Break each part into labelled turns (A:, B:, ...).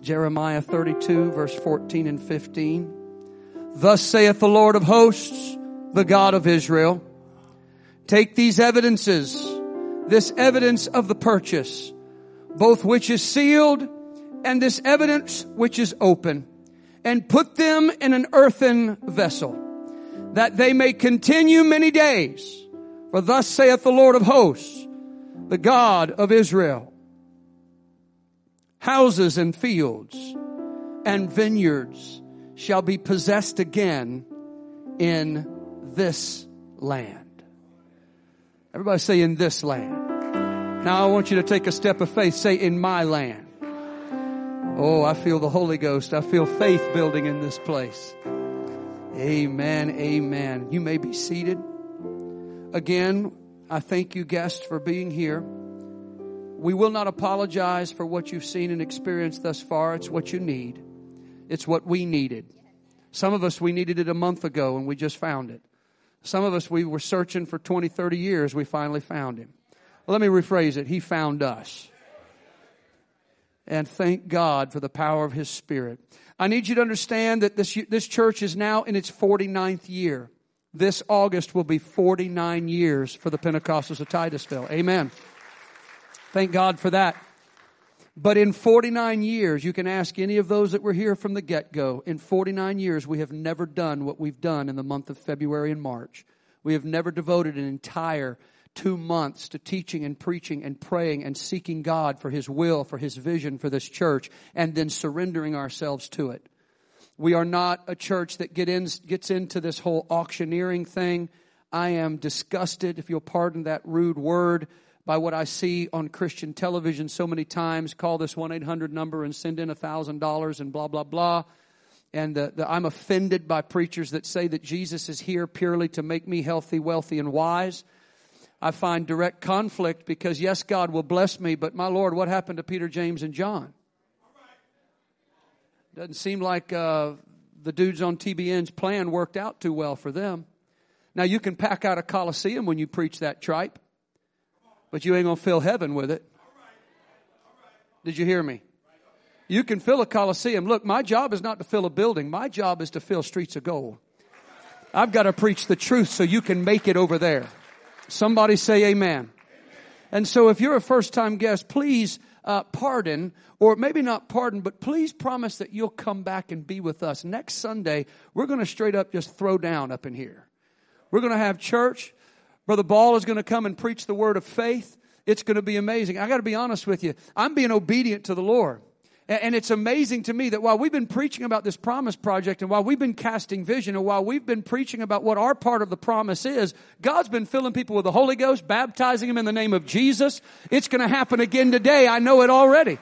A: Jeremiah 32, verse 14 and 15. Thus saith the Lord of hosts, the God of Israel, take these evidences, this evidence of the purchase, both which is sealed and this evidence which is open, and put them in an earthen vessel, that they may continue many days. For thus saith the Lord of hosts, the God of Israel, houses and fields and vineyards shall be possessed again in this land. Everybody say, in this land. Now I want you to take a step of faith. Say, in my land. Oh, I feel the Holy Ghost. I feel faith building in this place. Amen. Amen. You may be seated. Again, I thank you, guests, for being here. We will not apologize for what you've seen and experienced thus far. It's what you need. It's what we needed. Some of us, we needed it a month ago and we just found it. Some of us, we were searching for 20, 30 years. We finally found him. Well, let me rephrase it. He found us. And thank God for the power of His Spirit. I need you to understand that this church is now in its 49th year. This August will be 49 years for the Pentecostals of Titusville. Amen. Thank God for that. But in 49 years, you can ask any of those that were here from the get-go. In 49 years, we have never done what we've done in the month of February and March. We have never devoted an entire 2 months to teaching and preaching and praying and seeking God for His will, for His vision for this church, and then surrendering ourselves to it. We are not a church that gets into this whole auctioneering thing. I am disgusted, if you'll pardon that rude word, by what I see on Christian television so many times. Call this 1-800 number and send in $1,000 and blah, blah, blah. And I'm offended by preachers that say that Jesus is here purely to make me healthy, wealthy, and wise. I find direct conflict because, yes, God will bless me, but my Lord, what happened to Peter, James, and John? Doesn't seem like the dudes on TBN's plan worked out too well for them. Now, you can pack out a coliseum when you preach that tripe, but you ain't going to fill heaven with it. Did you hear me? You can fill a coliseum. Look, my job is not to fill a building. My job is to fill streets of gold. I've got to preach the truth so you can make it over there. Somebody say amen. And so if you're a first-time guest, please pardon, or maybe not pardon, but please promise that you'll come back and be with us. Next Sunday, we're going to straight up just throw down up in here. We're going to have church. Brother Ball is going to come and preach the word of faith. It's going to be amazing. I got to be honest with you. I'm being obedient to the Lord. And it's amazing to me that while we've been preaching about this promise project and while we've been casting vision and while we've been preaching about what our part of the promise is, God's been filling people with the Holy Ghost, baptizing them in the name of Jesus. It's going to happen again today. I know it already.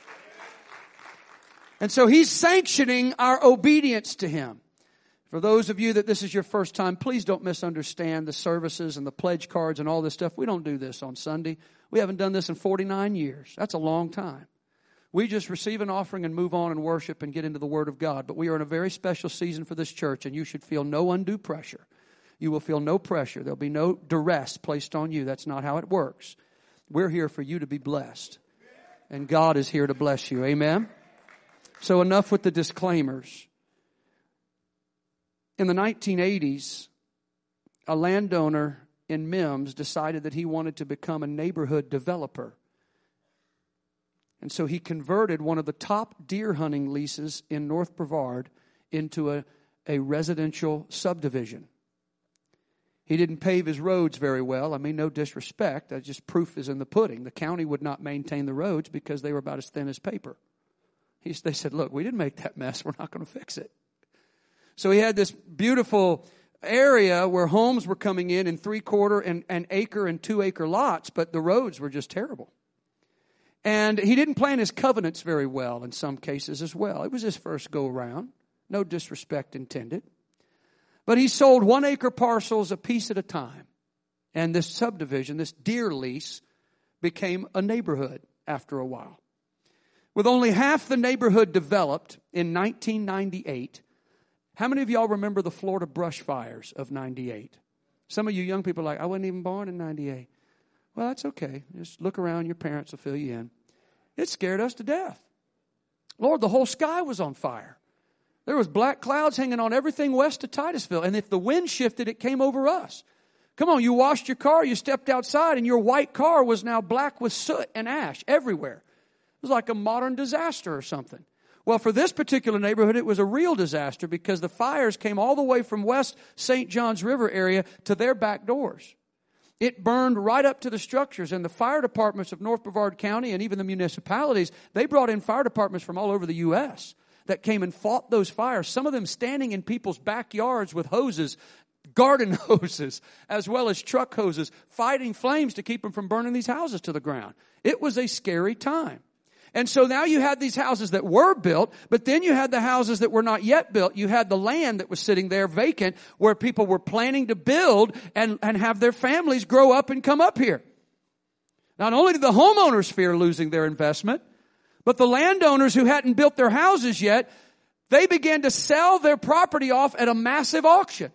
A: And so He's sanctioning our obedience to Him. For those of you that this is your first time, please don't misunderstand the services and the pledge cards and all this stuff. We don't do this on Sunday. We haven't done this in 49 years. That's a long time. We just receive an offering and move on and worship and get into the Word of God. But we are in a very special season for this church, and you should feel no undue pressure. You will feel no pressure. There'll be no duress placed on you. That's not how it works. We're here for you to be blessed. And God is here to bless you. Amen? So enough with the disclaimers. In the 1980s, a landowner in Mims decided that he wanted to become a neighborhood developer. And so he converted one of the top deer hunting leases in North Brevard into a residential subdivision. He didn't pave his roads very well. I mean, no disrespect. Just proof is in the pudding. The county would not maintain the roads because they were about as thin as paper. They said, look, we didn't make that mess. We're not going to fix it. So he had this beautiful area where homes were coming in 3/4 and acre and 2-acre lots, but the roads were just terrible. And he didn't plan his covenants very well in some cases as well. It was his first go-around. No disrespect intended. But he sold 1-acre parcels a piece at a time. And this subdivision, this deer lease, became a neighborhood after a while. With only half the neighborhood developed in 1998, how many of y'all remember the Florida brush fires of 98? Some of you young people are like, I wasn't even born in 98. Well, that's okay. Just look around. Your parents will fill you in. It scared us to death. Lord, the whole sky was on fire. There was black clouds hanging on everything west of Titusville. And if the wind shifted, it came over us. Come on, you washed your car, you stepped outside, and your white car was now black with soot and ash everywhere. It was like a modern disaster or something. Well, for this particular neighborhood, it was a real disaster because the fires came all the way from West St. Johns River area to their back doors. It burned right up to the structures, and the fire departments of North Brevard County and even the municipalities, they brought in fire departments from all over the U.S. that came and fought those fires, some of them standing in people's backyards with hoses, garden hoses, as well as truck hoses, fighting flames to keep them from burning these houses to the ground. It was a scary time. And so now you had these houses that were built, but then you had the houses that were not yet built. You had the land that was sitting there vacant where people were planning to build and have their families grow up and come up here. Not only did the homeowners fear losing their investment, but the landowners who hadn't built their houses yet, they began to sell their property off at a massive auction.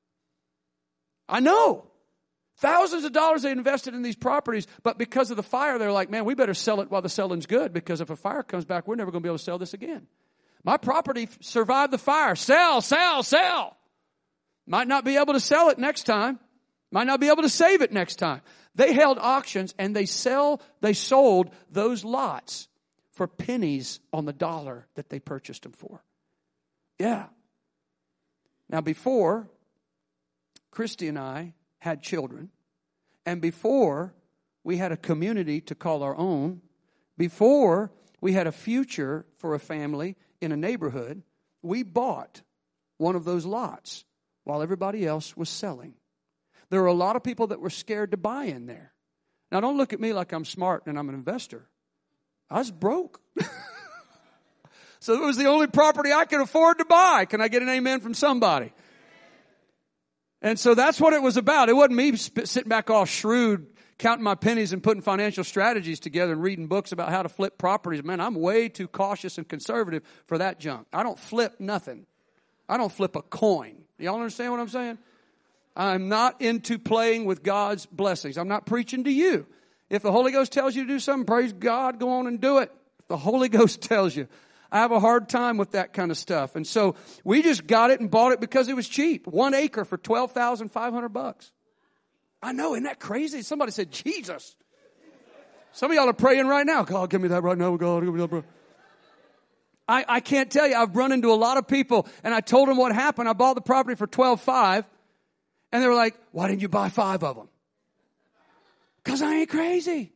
A: I know. Thousands of dollars they invested in these properties, but because of the fire, they're like, man, we better sell it while the selling's good, because if a fire comes back, we're never going to be able to sell this again. My property survived the fire. Sell, sell, sell. Might not be able to sell it next time. Might not be able to save it next time. They held auctions and they sold those lots for pennies on the dollar that they purchased them for. Yeah. Now before Christy and I had children, and before we had a community to call our own, before we had a future for a family in a neighborhood, we bought one of those lots while everybody else was selling. There were a lot of people that were scared to buy in there. Now, don't look at me like I'm smart and I'm an investor. I was broke. So it was the only property I could afford to buy. Can I get an amen from somebody? And so that's what it was about. It wasn't me sitting back all shrewd, counting my pennies and putting financial strategies together and reading books about how to flip properties. Man, I'm way too cautious and conservative for that junk. I don't flip nothing. I don't flip a coin. Y'all understand what I'm saying? I'm not into playing with God's blessings. I'm not preaching to you. If the Holy Ghost tells you to do something, praise God, go on and do it. If the Holy Ghost tells you. I have a hard time with that kind of stuff. And so we just got it and bought it because it was cheap. 1 acre for $12,500. I know, isn't that crazy? Somebody said, Jesus. Some of y'all are praying right now. God, give me that right now. God, give me that, bro. I can't tell you. I've run into a lot of people, and I told them what happened. I bought the property for $12,500, and they were like, why didn't you buy 5 of them? Because I ain't crazy.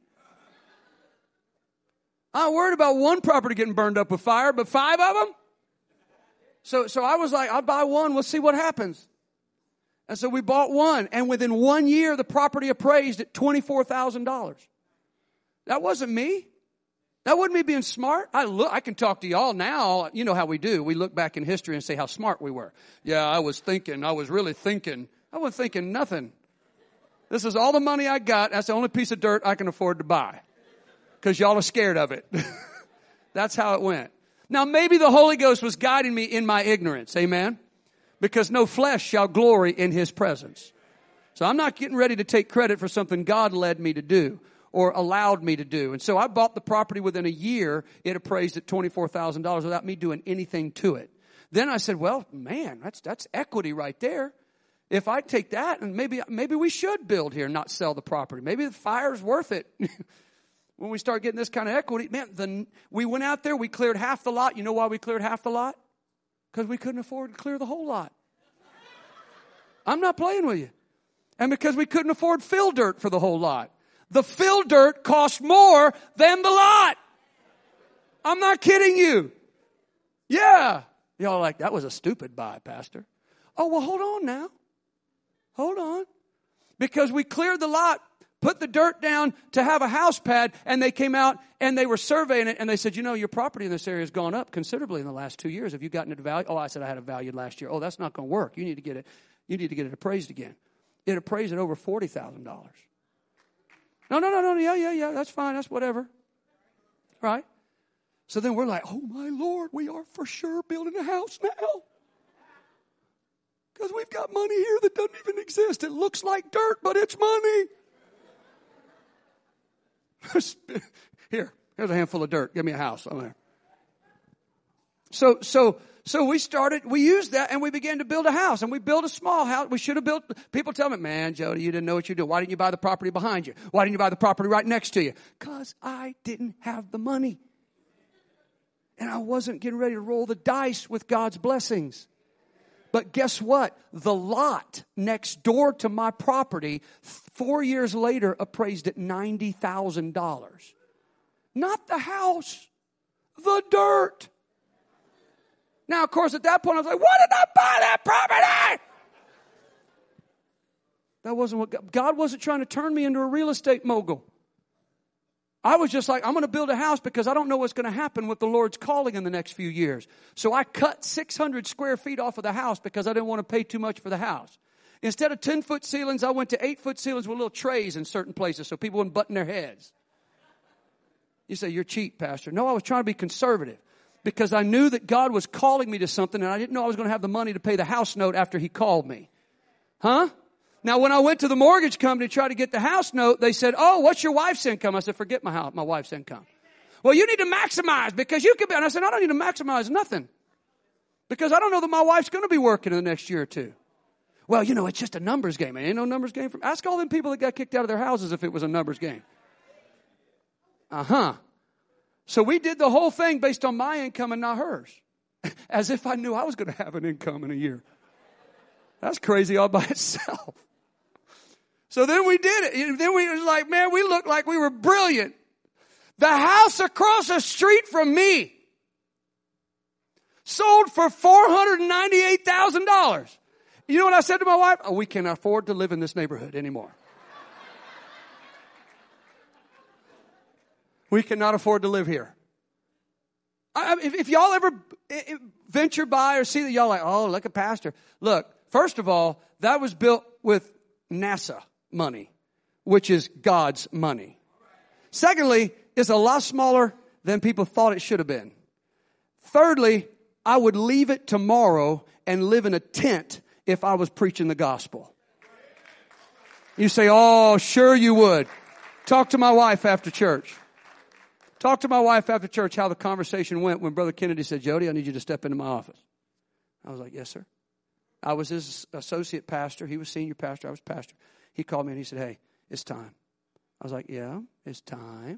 A: I'm worried about one property getting burned up with fire, but 5 of them? So I was like, I'll buy one. We'll see what happens. And so we bought one. And within 1 year, the property appraised at $24,000. That wasn't me. That wasn't me being smart. I can talk to y'all now. You know how we do. We look back in history and say how smart we were. Yeah, I was really thinking. I wasn't thinking nothing. This is all the money I got. That's the only piece of dirt I can afford to buy. Because y'all are scared of it. That's how it went. Now, maybe the Holy Ghost was guiding me in my ignorance. Amen? Because no flesh shall glory in His presence. So I'm not getting ready to take credit for something God led me to do or allowed me to do. And so I bought the property within a year. It appraised at $24,000 without me doing anything to it. Then I said, well, man, that's equity right there. If I take that, and maybe we should build here and not sell the property. Maybe the fire's worth it. When we start getting this kind of equity, man, we went out there, we cleared half the lot. You know why we cleared half the lot? Because we couldn't afford to clear the whole lot. I'm not playing with you. And because we couldn't afford fill dirt for the whole lot. The fill dirt cost more than the lot. I'm not kidding you. Yeah. Y'all are like, that was a stupid buy, Pastor. Oh, well, hold on now. Hold on. Because we cleared the lot, put the dirt down to have a house pad, and they came out and they were surveying it, and they said, you know, your property in this area has gone up considerably in the last 2 years. Have you gotten it valued? Oh, I said I had it valued last year. Oh, that's not going to work. You need to get it appraised again. It appraised at over $40,000. No. Yeah. That's fine. That's whatever. Right? So then we're like, oh, my Lord, we are for sure building a house now. Because we've got money here that doesn't even exist. It looks like dirt, but it's money. Here's a handful of dirt. Give me a house. I'm there. So we used that and we began to build a house, and we built a small house. We should have built, people tell me, man, Jody, you didn't know what you did. Why didn't you buy the property behind you? Why didn't you buy the property right next to you? Because I didn't have the money. And I wasn't getting ready to roll the dice with God's blessings. But guess what? The lot next door to my property, 4 years later, appraised at $90,000. Not the house, the dirt. Now, of course, at that point, I was like, why did I buy that property? That wasn't what God wasn't trying to turn me into a real estate mogul. I was just like, I'm going to build a house because I don't know what's going to happen with the Lord's calling in the next few years. So I cut 600 square feet off of the house because I didn't want to pay too much for the house. Instead of 10-foot ceilings, I went to 8-foot ceilings with little trays in certain places so people wouldn't button their heads. You say, you're cheap, Pastor. No, I was trying to be conservative because I knew that God was calling me to something, and I didn't know I was going to have the money to pay the house note after He called me. Huh? Now, when I went to the mortgage company to try to get the house note, they said, oh, what's your wife's income? I said, forget my wife's income. Well, you need to maximize because you could be. And I said, I don't need to maximize nothing because I don't know that my wife's going to be working in the next year or two. Well, you know, it's just a numbers game. It ain't no numbers game. Ask all them people that got kicked out of their houses if it was a numbers game. So we did the whole thing based on my income and not hers. As if I knew I was going to have an income in a year. That's crazy all by itself. So then we did it. Then we was like, man, we looked like we were brilliant. The house across the street from me sold for $498,000. You know what I said to my wife? Oh, we can't afford to live in this neighborhood anymore. We cannot afford to live here. If y'all ever venture by or see that, y'all like, oh, look at Pastor. Look, first of all, that was built with NASA money, which is God's money. Secondly, it's a lot smaller than people thought it should have been. Thirdly, I would leave it tomorrow and live in a tent if I was preaching the gospel. You say, oh, sure you would. Talk to my wife after church. Talk to my wife after church how the conversation went when Brother Kennedy said, Jody, I need you to step into my office. I was like, yes, sir. I was his associate pastor. He was senior pastor. I was pastor. He called me and he said, hey, it's time. I was like, yeah, it's time.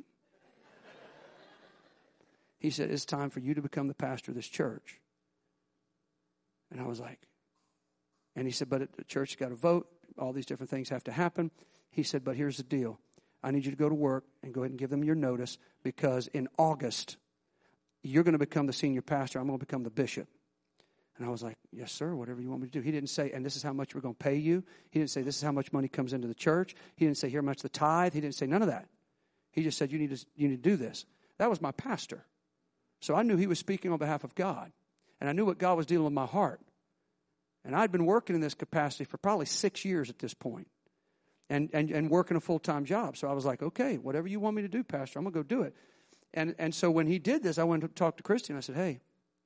A: He said, it's time for you to become the pastor of this church. And I was like, and he said, but the church got to vote. All these different things have to happen. He said, but here's the deal. I need you to go to work and go ahead and give them your notice because in August, you're going to become the senior pastor. I'm going to become the bishop. And I was like, yes, sir, whatever you want me to do. He didn't say, and this is how much we're going to pay you. He didn't say, this is how much money comes into the church. He didn't say, here much the tithe. He didn't say none of that. He just said, you need to do this. That was my pastor. So I knew he was speaking on behalf of God. And I knew what God was dealing with my heart. And I'd been working in this capacity for probably 6 years at this point. And working a full-time job. So I was like, okay, whatever you want me to do, Pastor, I'm going to go do it. And so when he did this, I went to talk to Christy and I said, hey,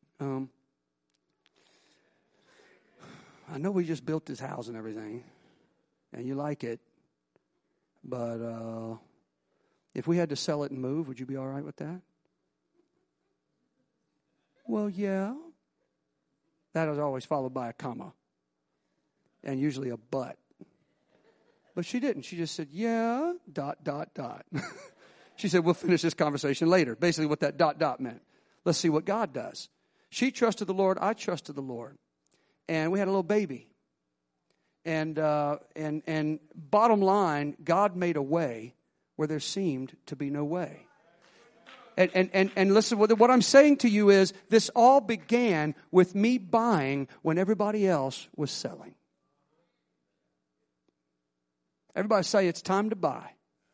A: I know we just built this house and everything, and you like it, but if we had to sell it and move, would you be all right with that? Well, yeah. That was always followed by a comma, and usually a but. But she didn't. She just said, yeah, ... She said, we'll finish this conversation later. Basically what that ... meant. Let's see what God does. She trusted the Lord. I trusted the Lord. And we had a little baby. And bottom line, God made a way where there seemed to be no way. And listen, what I'm saying to you is this all began with me buying when everybody else was selling. Everybody say it's time to buy.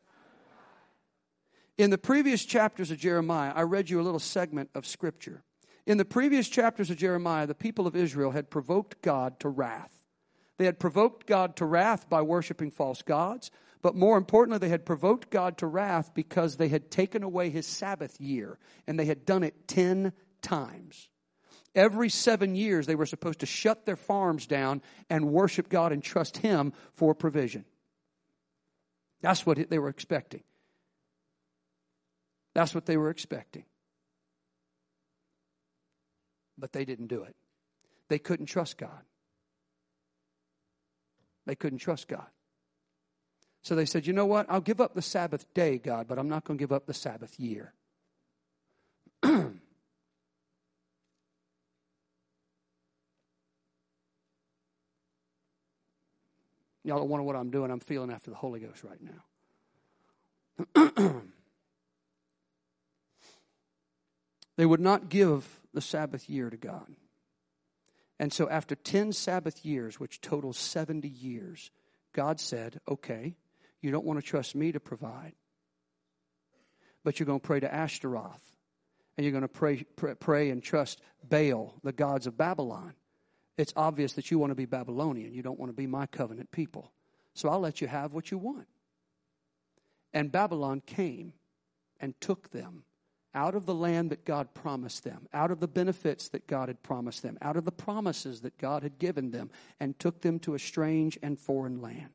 A: In the previous chapters of Jeremiah, I read you a little segment of Scripture. In the previous chapters of Jeremiah, the people of Israel had provoked God to wrath. They had provoked God to wrath by worshiping false gods, but more importantly, they had provoked God to wrath because they had taken away His Sabbath year, and they had done it 10 times. Every 7 years, they were supposed to shut their farms down and worship God and trust Him for provision. That's what they were expecting. That's what they were expecting. But they didn't do it. They couldn't trust God. They couldn't trust God. So they said, you know what? I'll give up the Sabbath day, God, but I'm not going to give up the Sabbath year. Y'all don't wonder what I'm doing. I'm feeling after the Holy Ghost right now. They would not give the Sabbath year to God. And so after 10 Sabbath years, which totals 70 years, God said, okay, you don't want to trust me to provide, but you're going to pray to Ashtaroth, and you're going to pray and trust Baal, the gods of Babylon. It's obvious that you want to be Babylonian. You don't want to be my covenant people. So I'll let you have what you want. And Babylon came and took them out of the land that God promised them, out of the benefits that God had promised them, out of the promises that God had given them, and took them to a strange and foreign land.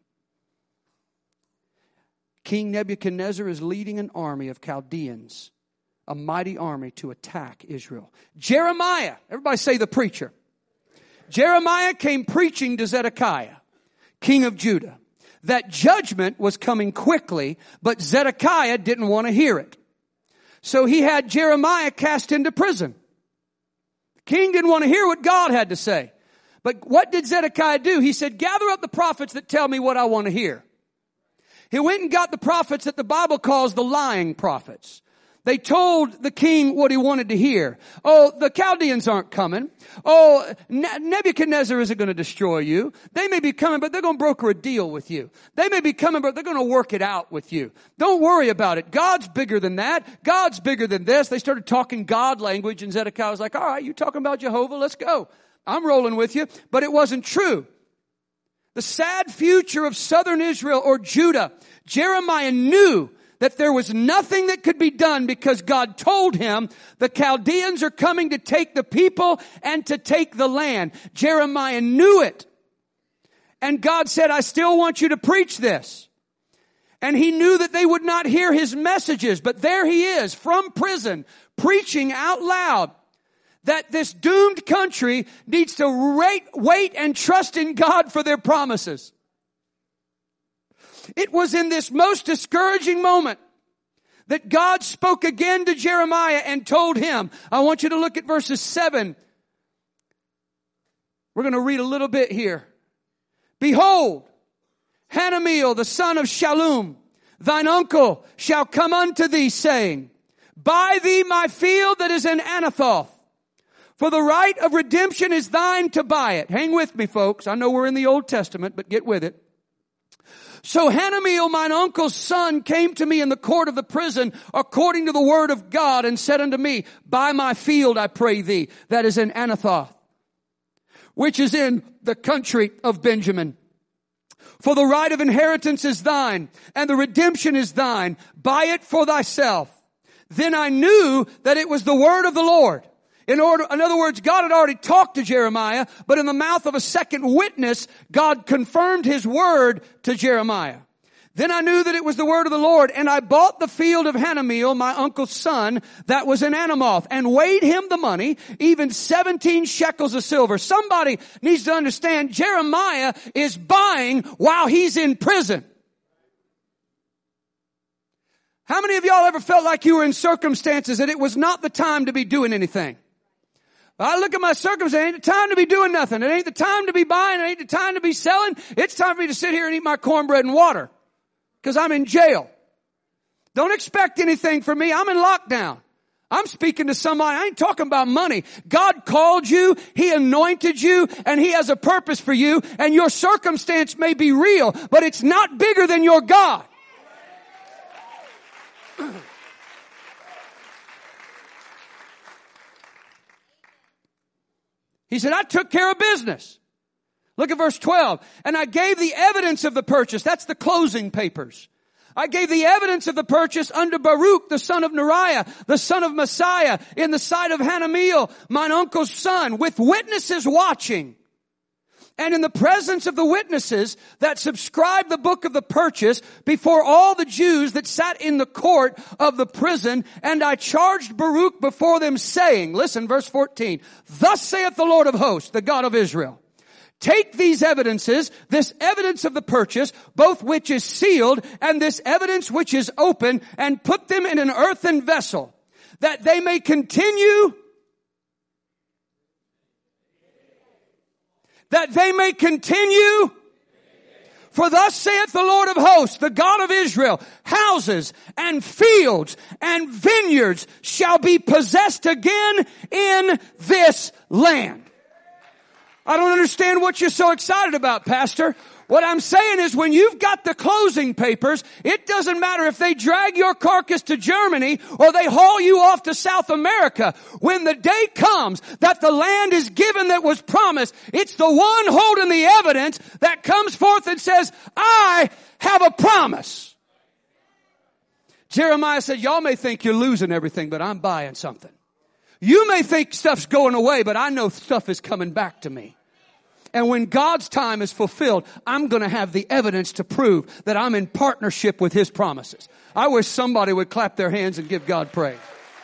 A: King Nebuchadnezzar is leading an army of Chaldeans, a mighty army to attack Israel. Jeremiah, everybody say the preacher. Jeremiah came preaching to Zedekiah, king of Judah, that judgment was coming quickly, but Zedekiah didn't want to hear it. So he had Jeremiah cast into prison. The king didn't want to hear what God had to say. But what did Zedekiah do? He said, gather up the prophets that tell me what I want to hear. He went and got the prophets that the Bible calls the lying prophets. They told the king what he wanted to hear. Oh, the Chaldeans aren't coming. Oh, Nebuchadnezzar isn't going to destroy you. They may be coming, but they're going to broker a deal with you. They may be coming, but they're going to work it out with you. Don't worry about it. God's bigger than that. God's bigger than this. They started talking God language, and Zedekiah was like, all right, you talking about Jehovah? Let's go. I'm rolling with you. But it wasn't true. The sad future of southern Israel or Judah, Jeremiah knew that there was nothing that could be done because God told him the Chaldeans are coming to take the people and to take the land. Jeremiah knew it. And God said, I still want you to preach this. And he knew that they would not hear his messages. But there he is from prison preaching out loud that this doomed country needs to wait and trust in God for their promises. It was in this most discouraging moment that God spoke again to Jeremiah and told him, I want you to look at verses 7. We're going to read a little bit here. Behold, Hanameel, the son of Shallum, thine uncle, shall come unto thee, saying, buy thee my field that is in Anathoth, for the right of redemption is thine to buy it. Hang with me, folks. I know we're in the Old Testament, but get with it. So Hanameel, mine uncle's son, came to me in the court of the prison according to the word of God and said unto me, buy my field, I pray thee, that is in Anathoth, which is in the country of Benjamin. For the right of inheritance is thine, and the redemption is thine. Buy it for thyself. Then I knew that it was the word of the Lord. In other words, God had already talked to Jeremiah, but in the mouth of a second witness, God confirmed his word to Jeremiah. Then I knew that it was the word of the Lord, and I bought the field of Hanameel, my uncle's son, that was in Anamoth, and weighed him the money, even 17 shekels of silver. Somebody needs to understand Jeremiah is buying while he's in prison. How many of y'all ever felt like you were in circumstances that it was not the time to be doing anything? I look at my circumstances, it ain't the time to be doing nothing. It ain't the time to be buying. It ain't the time to be selling. It's time for me to sit here and eat my cornbread and water because I'm in jail. Don't expect anything from me. I'm in lockdown. I'm speaking to somebody. I ain't talking about money. God called you. He anointed you, and He has a purpose for you. And your circumstance may be real, but it's not bigger than your God. He said, I took care of business. Look at verse 12. And I gave the evidence of the purchase. That's the closing papers. I gave the evidence of the purchase unto Baruch, the son of Neriah, the son of Messiah, in the sight of Hanameel, mine uncle's son, with witnesses watching. and in the presence of the witnesses that subscribed the book of the purchase before all the Jews that sat in the court of the prison, and I charged Baruch before them, saying," listen, verse 14, "Thus saith the Lord of hosts, the God of Israel, take these evidences, this evidence of the purchase, both which is sealed, and this evidence which is open, and put them in an earthen vessel, that they may continue For thus saith the Lord of hosts, the God of Israel, houses and fields and vineyards shall be possessed again in this land." I don't understand what you're so excited about, Pastor. What I'm saying is, when you've got the closing papers, it doesn't matter if they drag your carcass to Germany or they haul you off to South America. When the day comes that the land is given that was promised, it's the one holding the evidence that comes forth and says, "I have a promise." Jeremiah said, "Y'all may think you're losing everything, but I'm buying something. You may think stuff's going away, but I know stuff is coming back to me. And when God's time is fulfilled, I'm going to have the evidence to prove that I'm in partnership with His promises." I wish somebody would clap their hands and give God praise.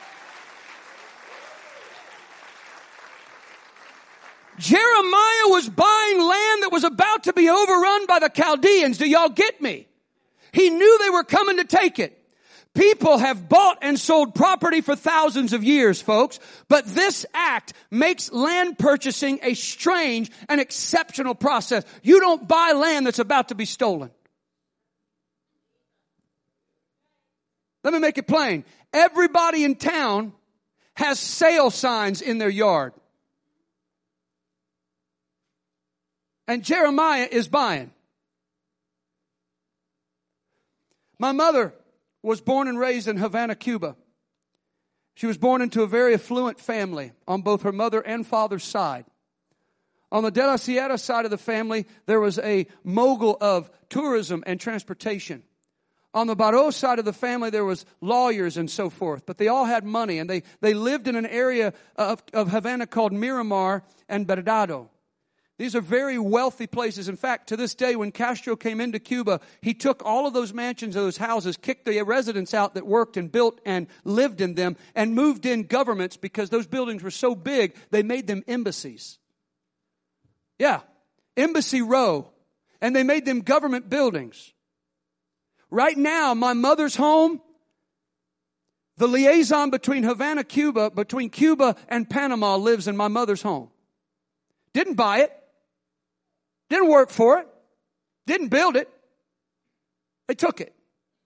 A: Jeremiah was buying land that was about to be overrun by the Chaldeans. Do y'all get me? He knew they were coming to take it. People have bought and sold property for thousands of years, folks. But this act makes land purchasing a strange and exceptional process. You don't buy land that's about to be stolen. Let me make it plain. Everybody in town has sale signs in their yard. And Jeremiah is buying. My mother was born and raised in Havana, Cuba. She was born into a very affluent family on both her mother and father's side. On the De La Sierra side of the family, there was a mogul of tourism and transportation. On the Barros side of the family, there was lawyers and so forth. But they all had money, and they lived in an area of Havana called Miramar and Bernardo. These are very wealthy places. In fact, to this day, when Castro came into Cuba, he took all of those mansions, those houses, kicked the residents out that worked and built and lived in them, and moved in governments because those buildings were so big, they made them embassies. Yeah, Embassy Row. And they made them government buildings. Right now, my mother's home, the liaison between Havana, Cuba, between Cuba and Panama lives in my mother's home. Didn't buy it. Didn't work for it. Didn't build it. They took it.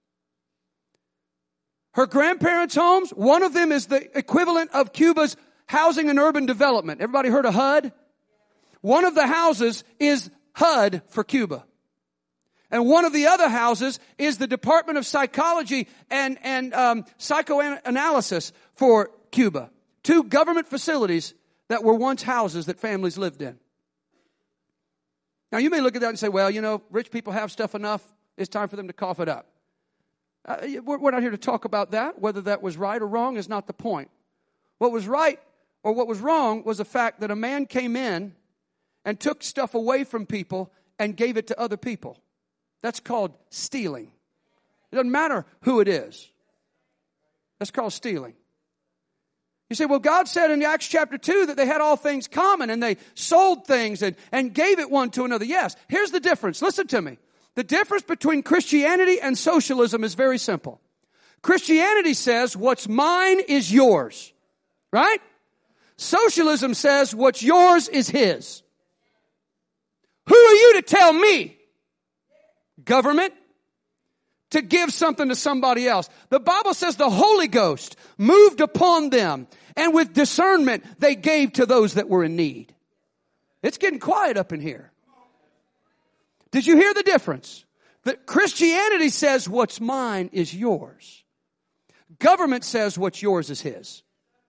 A: Her grandparents' homes, one of them is the equivalent of Cuba's Housing and Urban Development. Everybody heard of HUD? One of the houses is HUD for Cuba. And one of the other houses is the Department of Psychology and Psychoanalysis for Cuba. Two government facilities that were once houses that families lived in. Now, you may look at that and say, well, you know, rich people have stuff enough. It's time for them to cough it up. We're not here to talk about that. Whether that was right or wrong is not the point. What was right or what was wrong was the fact that a man came in and took stuff away from people and gave it to other people. That's called stealing. It doesn't matter who it is. That's called stealing. You say, well, God said in Acts chapter 2 that they had all things common and they sold things and gave it one to another. Yes, here's the difference. Listen to me. The difference between Christianity and socialism is very simple. Christianity says what's mine is yours. Right? Socialism says what's yours is his. Who are you to tell me, government, to give something to somebody else? The Bible says the Holy Ghost moved upon them, and with discernment they gave to those that were in need. It's getting quiet up in here. Did you hear the difference? That Christianity says what's mine is yours. Government says what's yours is his.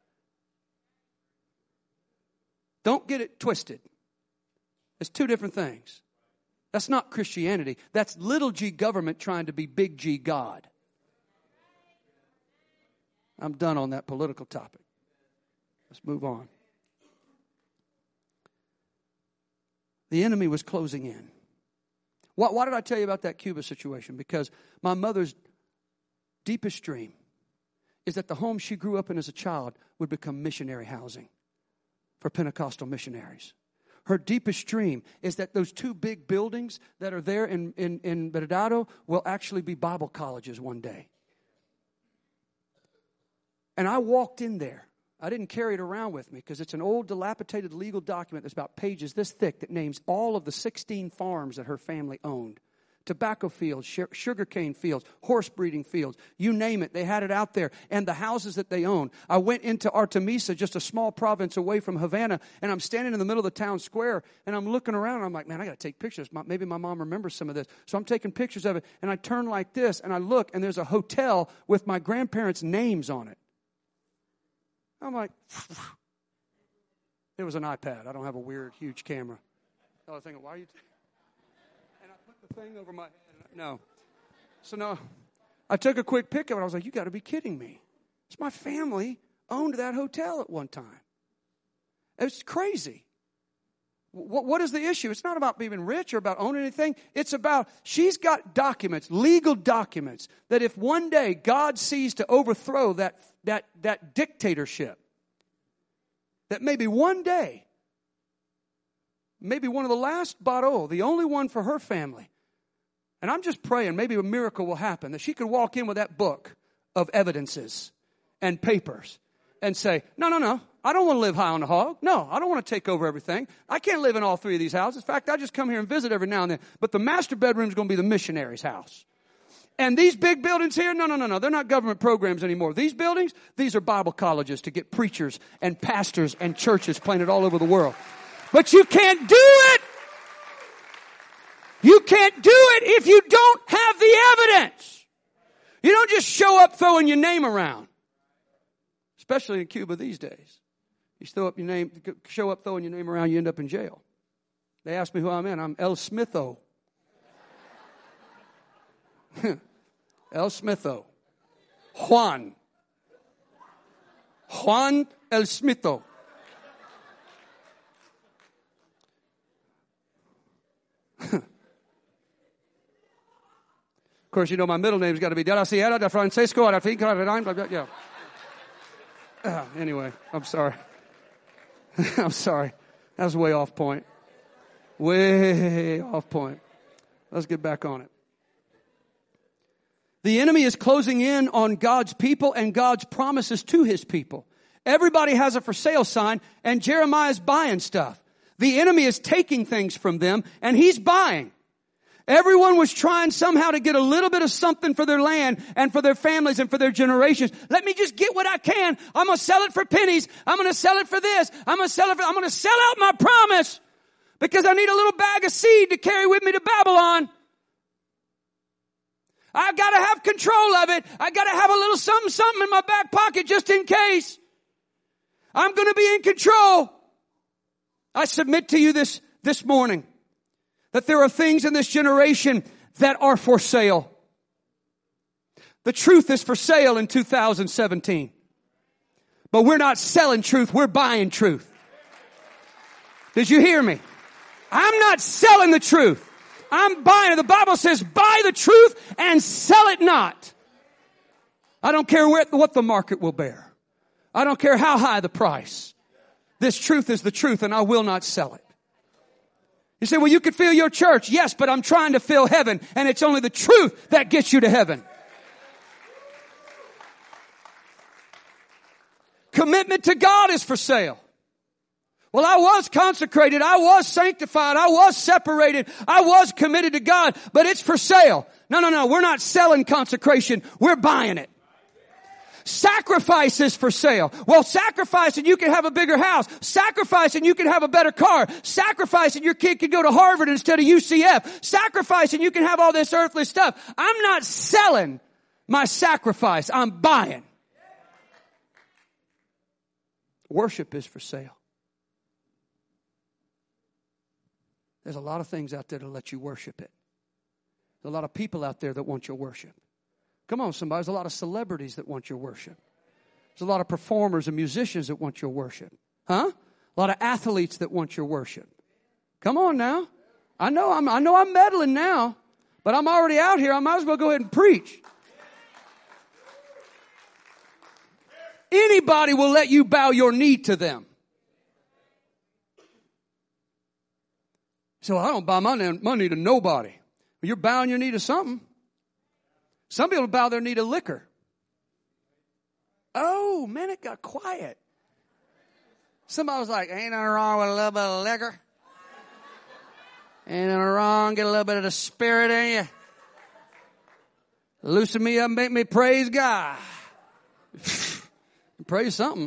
A: Don't get it twisted. It's two different things. That's not Christianity. That's little g government trying to be big G God. I'm done on that political topic. Let's move on. The enemy was closing in. Why did I tell you about that Cuba situation? Because my mother's deepest dream is that the home she grew up in as a child would become missionary housing for Pentecostal missionaries. Her deepest dream is that those 2 big buildings that are there in Veredado will actually be Bible colleges one day. And I walked in there. I didn't carry it around with me because it's an old, dilapidated legal document that's about pages this thick that names all of the 16 farms that her family owned. Tobacco fields, sugarcane fields, horse breeding fields, you name it. They had it out there. And the houses that they owned. I went into Artemisa, just a small province away from Havana, and I'm standing in the middle of the town square, and I'm looking around, and I'm like, man, I got to take pictures. Maybe my mom remembers some of this. So I'm taking pictures of it, and I turn like this, and I look, and there's a hotel with my grandparents' names on it. I'm like, it was an iPad. I don't have a weird, huge camera. I was thinking, why are you... the thing over my head. No. So no, I took a quick pic of it. I was like, you got to be kidding me. It's my family owned that hotel at one time. It's crazy. What is the issue? It's not about being rich or about owning anything. It's about she's got documents, legal documents, that if one day God sees to overthrow that dictatorship, that maybe one day, maybe one of the last Baró, the only one for her family. And I'm just praying maybe a miracle will happen, that she could walk in with that book of evidences and papers and say, no, I don't want to live high on the hog. No, I don't want to take over everything. I can't live in all 3 of these houses. In fact, I just come here and visit every now and then. But the master bedroom is going to be the missionary's house. And these big buildings here, no. They're not government programs anymore. These buildings, these are Bible colleges to get preachers and pastors and churches planted all over the world. But you can't do it. You can't do it if you don't have the evidence. You don't just show up throwing your name around. Especially in Cuba these days. You show up throwing your name around, you end up in jail. They ask me who I'm in. I'm El Smitho. El Smitho. Juan El Smitho. Of course, you know my middle name's got to be De la Sierra de Francisco. Yeah. Anyway, I'm sorry. I'm sorry. That was way off point. Way off point. Let's get back on it. The enemy is closing in on God's people and God's promises to his people. Everybody has a for sale sign, and Jeremiah's buying stuff. The enemy is taking things from them, and he's buying. Everyone was trying somehow to get a little bit of something for their land and for their families and for their generations. Let me just get what I can. I'm going to sell it for pennies. I'm going to sell it for this. I'm going to sell out my promise because I need a little bag of seed to carry with me to Babylon. I've got to have control of it. I've got to have a little something in my back pocket just in case. I'm going to be in control. I submit to you this morning that there are things in this generation that are for sale. The truth is for sale in 2017. But we're not selling truth, we're buying truth. Did you hear me? I'm not selling the truth. I'm buying it. The Bible says, buy the truth and sell it not. I don't care what the market will bear. I don't care how high the price. This truth is the truth and I will not sell it. You say, well, you could fill your church. Yes, but I'm trying to fill heaven, and it's only the truth that gets you to heaven. Commitment to God is for sale. Well, I was consecrated. I was sanctified. I was separated. I was committed to God, but it's for sale. No. We're not selling consecration. We're buying it. Sacrifice is for sale. Well, sacrifice and you can have a bigger house. Sacrifice and you can have a better car. Sacrifice and your kid can go to Harvard instead of UCF. Sacrifice and you can have all this earthly stuff. I'm not selling my sacrifice. I'm buying. Worship is for sale. There's a lot of things out there to let you worship it. There's a lot of people out there that want your worship. Come on, somebody. There's a lot of celebrities that want your worship. There's a lot of performers and musicians that want your worship. Huh? A lot of athletes that want your worship. Come on now. I know I'm meddling now, but I'm already out here. I might as well go ahead and preach. Anybody will let you bow your knee to them. So I don't bow my knee to nobody. Well, you're bowing your knee to something. Some people bow their knee to liquor. Oh, man, it got quiet. Somebody was like, ain't nothing wrong with a little bit of liquor. Ain't nothing wrong, get a little bit of the spirit in you. Loosen me up, make me praise God. Praise something.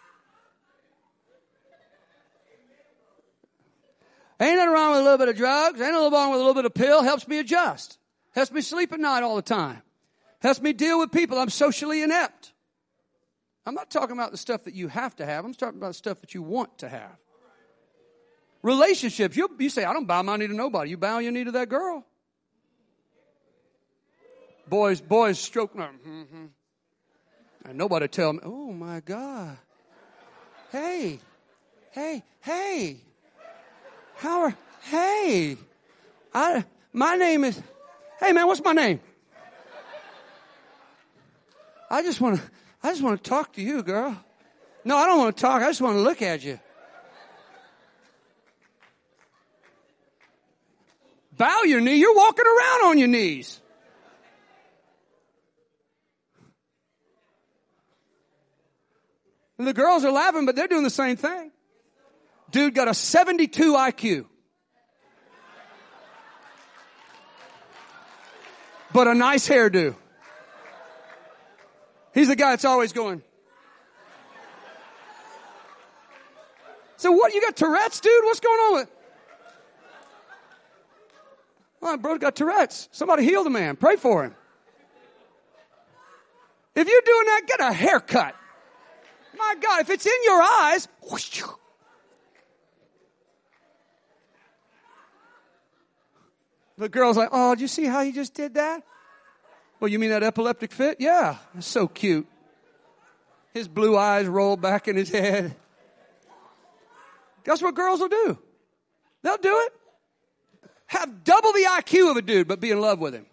A: Ain't nothing wrong with a little bit of drugs. Ain't nothing wrong with a little bit of pill. Helps me adjust. Helps me sleep at night all the time. Helps me deal with people. I'm socially inept. I'm not talking about the stuff that you have to have. I'm talking about the stuff that you want to have. Relationships. You say, I don't bow my knee to nobody. You bow your knee to that girl. Boys stroke. Mm-hmm. And nobody tell me, oh my God. Hey. My name is, hey man, what's my name? I just want to talk to you, girl. No, I don't want to talk. I just want to look at you. Bow your knee. You're walking around on your knees. And the girls are laughing, but they're doing the same thing. Dude got a 72 IQ. But a nice hairdo. He's the guy that's always going. So what, you got Tourette's, dude? What's going on with? Well, bro got Tourette's. Somebody heal the man. Pray for him. If you're doing that, get a haircut. My God, if it's in your eyes, whoosh. The girl's like, oh, did you see how he just did that? Well, you mean that epileptic fit? Yeah, it's so cute. His blue eyes roll back in his head. Guess what girls will do? They'll do it. Have double the IQ of a dude, but be in love with him.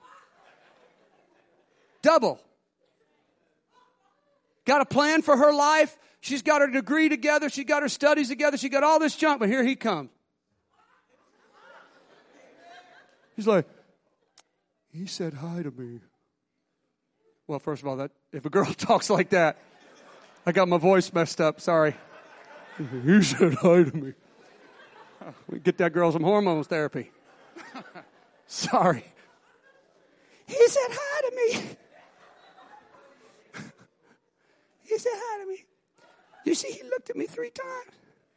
A: Double. Got a plan for her life. She's got her degree together. She got her studies together. She got all this junk, but here he comes. He's like, he said hi to me. Well, first of all, that if a girl talks like that, I got my voice messed up. Sorry. He said hi to me. We get that girl some hormones therapy. Sorry. He said hi to me. He said hi to me. You see, he looked at me 3 times.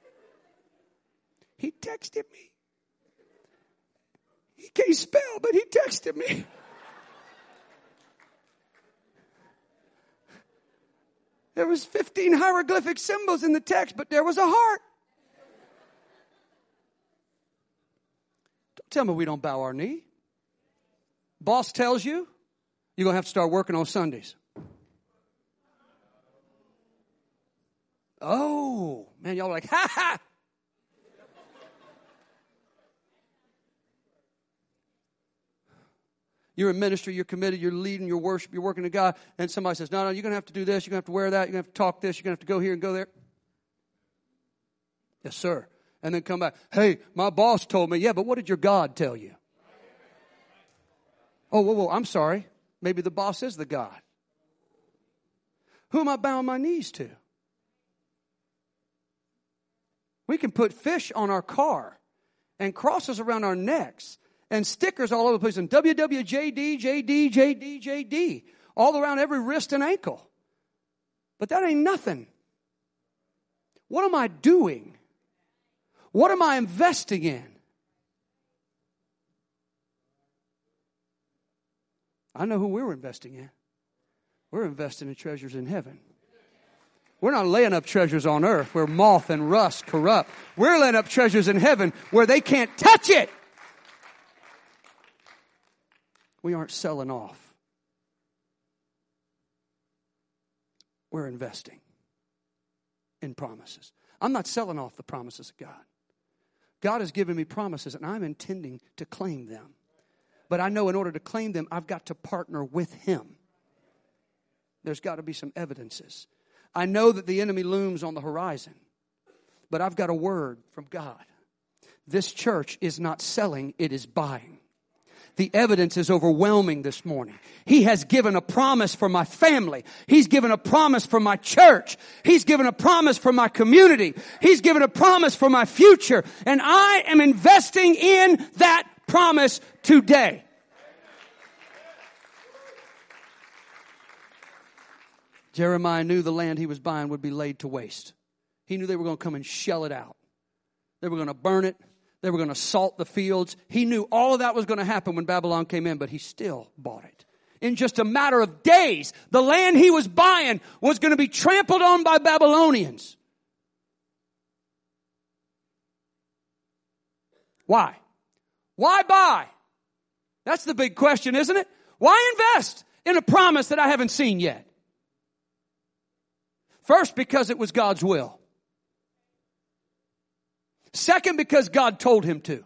A: He texted me. He can't spell, but he texted me. There was 15 hieroglyphic symbols in the text, but there was a heart. Don't tell me we don't bow our knee. Boss tells you, you're going to have to start working on Sundays. Oh, man, y'all are like, ha ha. You're in ministry, you're committed, you're leading, you're worship, you're working to God, and somebody says, no, you're going to have to do this, you're going to have to wear that, you're going to have to talk this, you're going to have to go here and go there. Yes, sir. And then come back, hey, my boss told me, yeah, but what did your God tell you? Oh, whoa, I'm sorry. Maybe the boss is the God. Who am I bowing my knees to? We can put fish on our car and crosses around our necks and stickers all over the place and WWJD, JD, JD, JD all around every wrist and ankle. But that ain't nothing. What am I doing? What am I investing in? I know who we're investing in. We're investing in treasures in heaven. We're not laying up treasures on earth where moth and rust corrupt. We're laying up treasures in heaven where they can't touch it. We aren't selling off. We're investing in promises. I'm not selling off the promises of God. God has given me promises, and I'm intending to claim them. But I know in order to claim them, I've got to partner with Him. There's got to be some evidences. I know that the enemy looms on the horizon, but I've got a word from God. This church is not selling, it is buying. The evidence is overwhelming this morning. He has given a promise for my family. He's given a promise for my church. He's given a promise for my community. He's given a promise for my future. And I am investing in that promise today. Jeremiah knew the land he was buying would be laid to waste. He knew they were going to come and shell it out. They were going to burn it. They were going to salt the fields. He knew all of that was going to happen when Babylon came in, but he still bought it. In just a matter of days, the land he was buying was going to be trampled on by Babylonians. Why? Why buy? That's the big question, isn't it? Why invest in a promise that I haven't seen yet? First, because it was God's will. Second, because God told him to.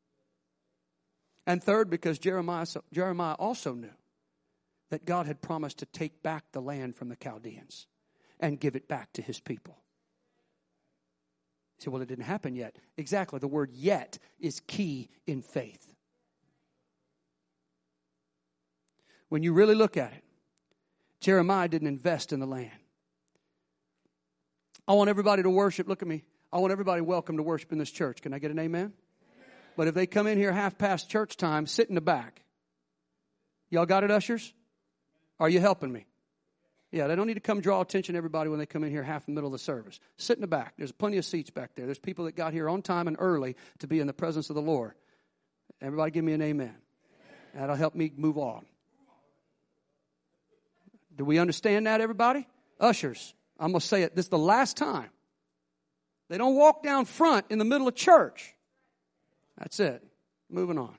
A: And third, because Jeremiah also knew that God had promised to take back the land from the Chaldeans and give it back to his people. You say, well, it didn't happen yet. Exactly. The word yet is key in faith. When you really look at it, Jeremiah didn't invest in the land. I want everybody to worship. Look at me. I want everybody welcome to worship in this church. Can I get an amen? Amen? But if they come in here half past church time, sit in the back. Y'all got it, ushers? Are you helping me? Yeah, they don't need to come draw attention to everybody when they come in here half in the middle of the service. Sit in the back. There's plenty of seats back there. There's people that got here on time and early to be in the presence of the Lord. Everybody give me an amen. That'll help me move on. Do we understand that, everybody? Ushers, I'm going to say it. This is the last time. They don't walk down front in the middle of church. That's it. Moving on.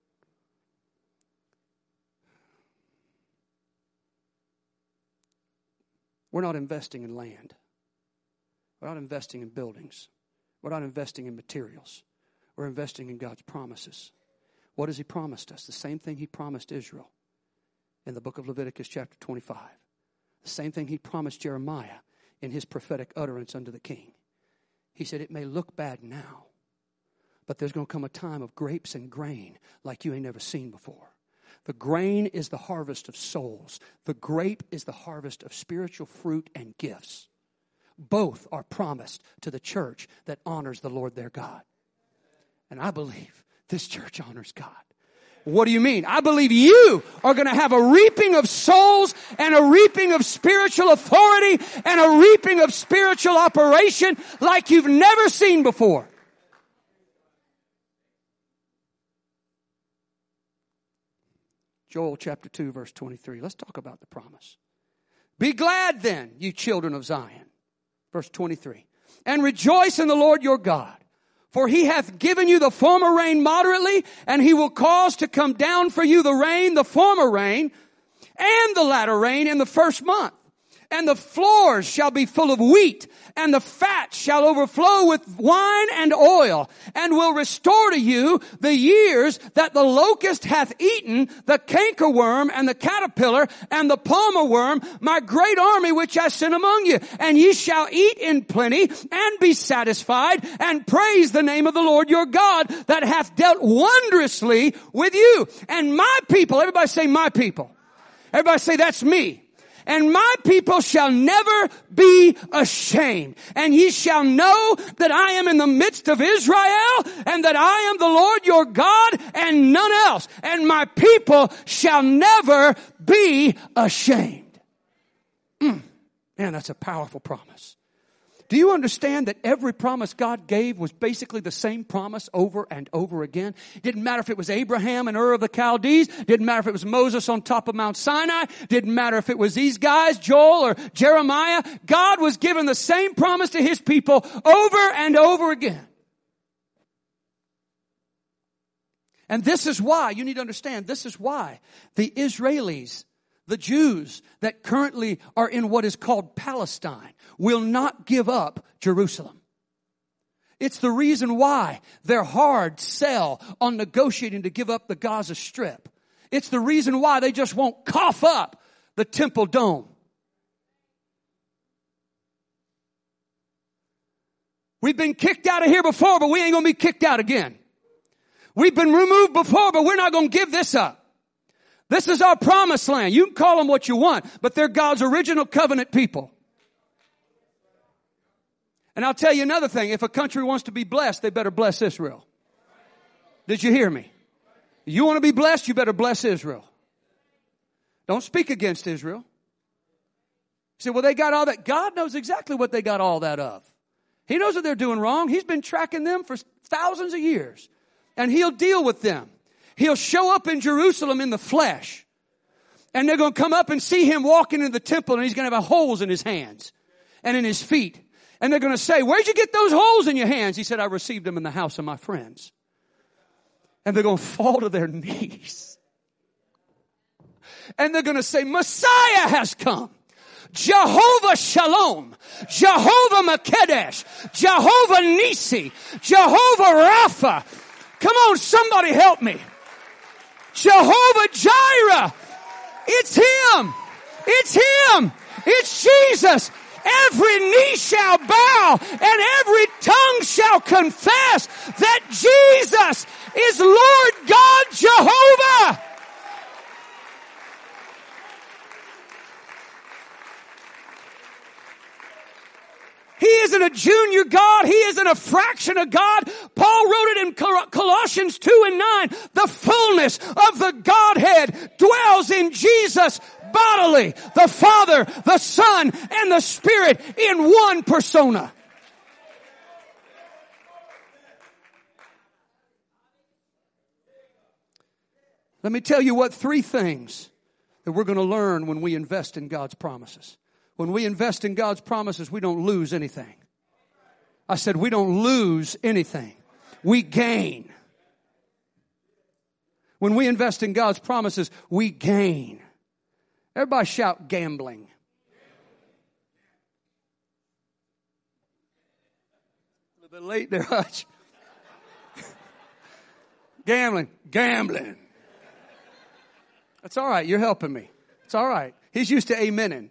A: We're not investing in land. We're not investing in buildings. We're not investing in materials. We're investing in God's promises. What has He promised us? The same thing He promised Israel in the book of Leviticus chapter 25. The same thing He promised Jeremiah in his prophetic utterance unto the king. He said, it may look bad now, but there's going to come a time of grapes and grain like you ain't never seen before. The grain is the harvest of souls. The grape is the harvest of spiritual fruit and gifts. Both are promised to the church that honors the Lord their God. And I believe this church honors God. What do you mean? I believe you are going to have a reaping of souls and a reaping of spiritual authority and a reaping of spiritual operation like you've never seen before. Joel chapter 2, verse 23. Let's talk about the promise. Be glad then, you children of Zion. Verse 23. And rejoice in the Lord your God. For He hath given you the former rain moderately, and He will cause to come down for you the rain, the former rain, and the latter rain in the first month. And the floors shall be full of wheat, and the fat shall overflow with wine and oil, and will restore to you the years that the locust hath eaten, the cankerworm and the caterpillar and the palmer worm, my great army which I sent among you. And ye shall eat in plenty and be satisfied, and praise the name of the Lord your God that hath dealt wondrously with you. And my people, everybody say my people. Everybody say that's me. And my people shall never be ashamed. And ye shall know that I am in the midst of Israel, and that I am the Lord your God, and none else. And my people shall never be ashamed. Man, that's a powerful promise. Do you understand that every promise God gave was basically the same promise over and over again? It didn't matter if it was Abraham and Ur of the Chaldees. Didn't matter if it was Moses on top of Mount Sinai. Didn't matter if it was these guys, Joel or Jeremiah. God was giving the same promise to His people over and over again. And this is why, you need to understand, this is why the Israelis, the Jews that currently are in what is called Palestine, will not give up Jerusalem. It's the reason why they're hard sell on negotiating to give up the Gaza Strip. It's the reason why they just won't cough up the Temple Dome. We've been kicked out of here before, but we ain't going to be kicked out again. We've been removed before, but we're not going to give this up. This is our promised land. You can call them what you want, but they're God's original covenant people. And I'll tell you another thing. If a country wants to be blessed, they better bless Israel. Did you hear me? You want to be blessed, you better bless Israel. Don't speak against Israel. You say, well, they got all that. God knows exactly what they got all that of. He knows what they're doing wrong. He's been tracking them for thousands of years. And He'll deal with them. He'll show up in Jerusalem in the flesh. And they're going to come up and see Him walking in the temple, and He's going to have holes in His hands and in His feet. And they're going to say, where'd you get those holes in your hands? He said, I received them in the house of my friends. And they're going to fall to their knees. And they're going to say, Messiah has come. Jehovah Shalom, Jehovah Makedesh, Jehovah Nisi, Jehovah Rapha. Come on, somebody help me. Jehovah Jireh. It's Him. It's Him. It's Jesus. Every knee shall bow and every tongue shall confess that Jesus is Lord God Jehovah. He isn't a junior God. He isn't a fraction of God. Paul wrote it in Colossians 2:9. The fullness of the Godhead dwells in Jesus bodily. The Father, the Son, and the Spirit in one persona. Let me tell you what 3 things that we're going to learn when we invest in God's promises. When we invest in God's promises, we don't lose anything. I said we don't lose anything. We gain. When we invest in God's promises, we gain. Everybody shout gambling. A little bit late there, Hutch. Gambling. Gambling. That's all right. You're helping me. It's all right. He's used to amening.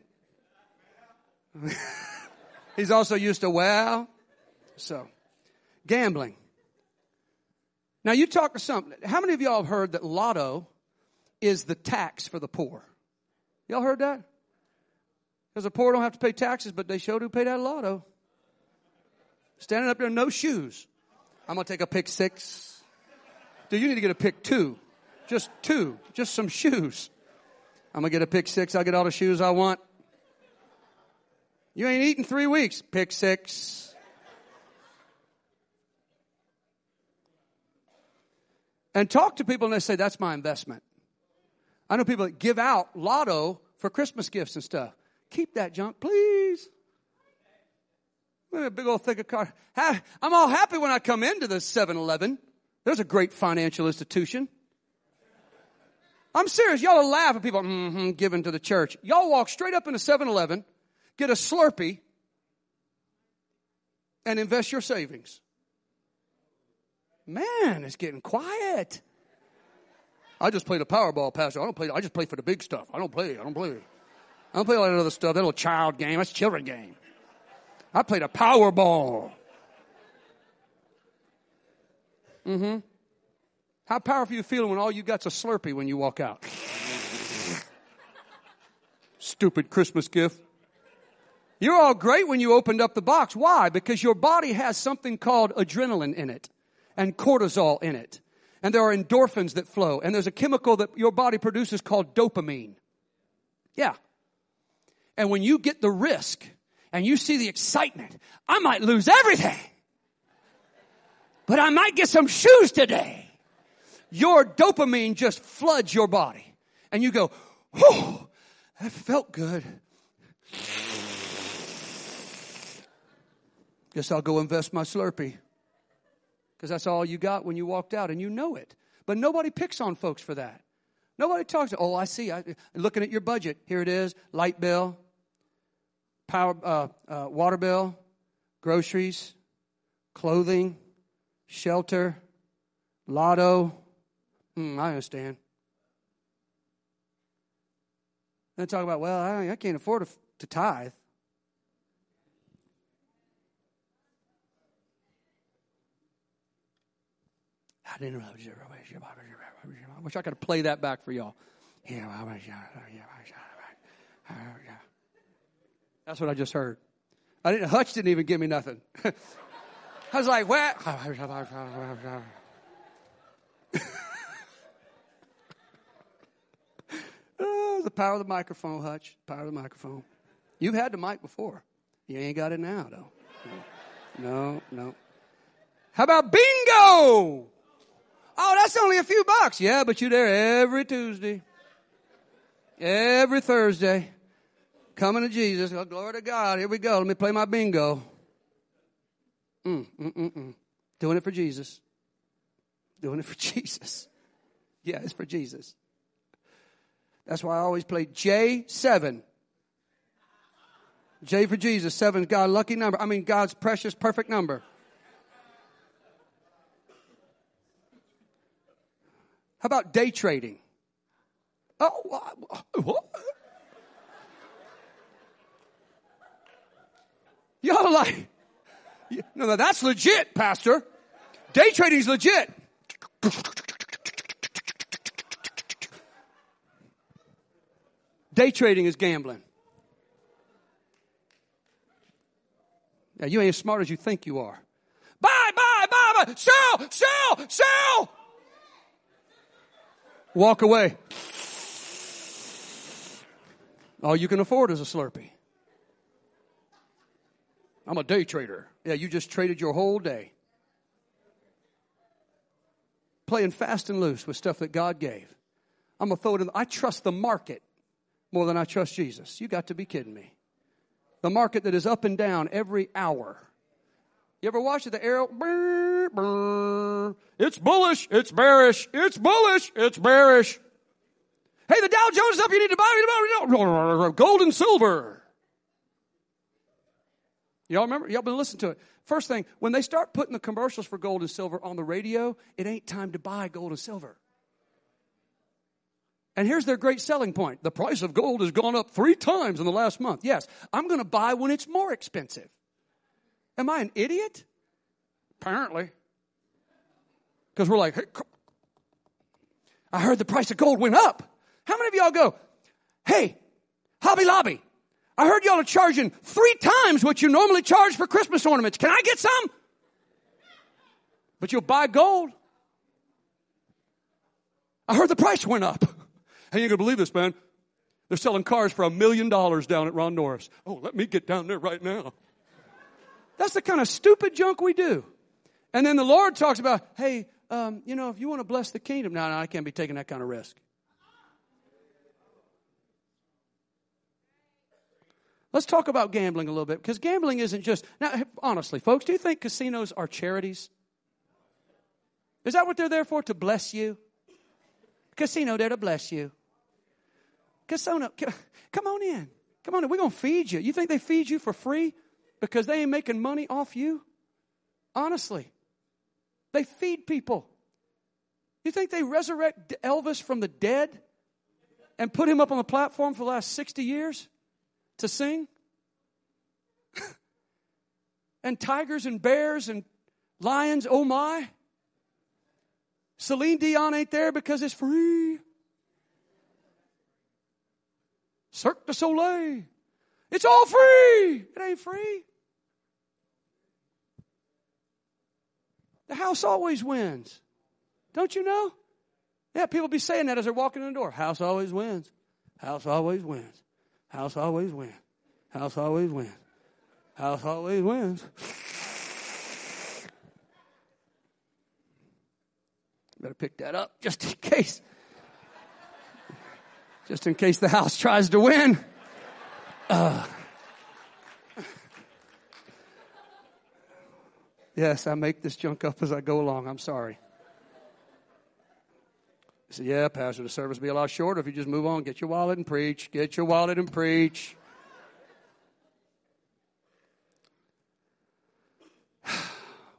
A: He's also used to wow. So, gambling. Now you talk to some. How many of y'all have heard that lotto is the tax for the poor? Y'all heard that? Because the poor don't have to pay taxes, but they sure do pay that lotto. Standing up there, no shoes. I'm going to take a pick 6. Dude, you need to get a pick 2. Just 2. Just some shoes. I'm going to get a pick 6. I'll get all the shoes I want. You ain't eaten 3 weeks. Pick 6. And talk to people and they say, that's my investment. I know people that give out lotto for Christmas gifts and stuff. Keep that junk, please. A big old thick of card. I'm all happy when I come into the 7-Eleven. There's a great financial institution. I'm serious. Y'all will laugh at people giving to the church. Y'all walk straight up into 7-Eleven. Get a Slurpee and invest your savings. Man, it's getting quiet. I just play the Powerball, Pastor. I just play for the big stuff. I don't play all that other stuff, that little child game. That's a children game. I play the Powerball. How powerful you feeling when all you got's a Slurpee when you walk out? Stupid Christmas gift. You're all great when you opened up the box. Why? Because your body has something called adrenaline in it and cortisol in it. And there are endorphins that flow. And there's a chemical that your body produces called dopamine. Yeah. And when you get the risk and you see the excitement, I might lose everything, but I might get some shoes today. Your dopamine just floods your body. And you go, whew, that felt good. Guess I'll go invest my Slurpee. Because that's all you got when you walked out, and you know it. But nobody picks on folks for that. Nobody talks, oh, I see. Looking at your budget. Here it is. Light bill, power, water bill, groceries, clothing, shelter, lotto. I understand. Then talk about, well, I can't afford to tithe. I didn't know. I wish I could play that back for y'all. That's what I just heard. Hutch didn't even give me nothing. I was like, what? Oh, the power of the microphone, Hutch. Power of the microphone. You've had the mic before. You ain't got it now, though. No. How about bingo? Oh, that's only a few bucks. Yeah, but you're there every Tuesday. Every Thursday. Coming to Jesus. Oh, glory to God. Here we go. Let me play my bingo. Doing it for Jesus. Doing it for Jesus. Yeah, it's for Jesus. That's why I always play J7. J for Jesus. 7 is God's lucky number. I mean, God's precious, perfect number. How about day trading? Oh, what? Y'all like, no, that's legit, Pastor. Day trading is legit. Day trading is gambling. Now, you ain't as smart as you think you are. Buy, sell. Walk away. All you can afford is a Slurpee. I'm a day trader. Yeah, you just traded your whole day. Playing fast and loose with stuff that God gave. I'm going to throw it in. I trust the market more than I trust Jesus. You got to be kidding me. The market that is up and down every hour. You ever watch the arrow? Brr, brr. It's bullish. It's bearish. It's bullish. It's bearish. Hey, the Dow Jones is up. You need to buy gold and silver. Y'all remember? Y'all been listening to it. First thing, when they start putting the commercials for gold and silver on the radio, it ain't time to buy gold and silver. And here's their great selling point. The price of gold has gone up 3 times in the last month. Yes, I'm going to buy when it's more expensive. Am I an idiot? Apparently. Because we're like, hey, I heard the price of gold went up. How many of y'all go, hey, Hobby Lobby, I heard y'all are charging 3 times what you normally charge for Christmas ornaments. Can I get some? But you'll buy gold. I heard the price went up. Hey, you ain't going to believe this, man. They're selling cars for $1 million down at Ron Norris. Oh, let me get down there right now. That's the kind of stupid junk we do. And then the Lord talks about, hey, if you want to bless the kingdom. No, I can't be taking that kind of risk. Let's talk about gambling a little bit, because gambling isn't just... Now, honestly, folks, do you think casinos are charities? Is that what they're there for, to bless you? Casino there to bless you. Casino, come on in. Come on in. We're going to feed you. You think they feed you for free because they ain't making money off you? Honestly. They feed people. You think they resurrect Elvis from the dead and put him up on the platform for the last 60 years to sing? And tigers and bears and lions, oh my. Celine Dion ain't there because it's free. Cirque du Soleil. It's all free. It ain't free. The house always wins. Don't you know? Yeah, people be saying that as they're walking in the door. House always wins. House always wins. House always wins. House always wins. House always wins. Better pick that up just in case. Just in case the house tries to win. Yes, I make this junk up as I go along. I'm sorry. I said, yeah, Pastor, the service will be a lot shorter if you just move on. Get your wallet and preach. Get your wallet and preach.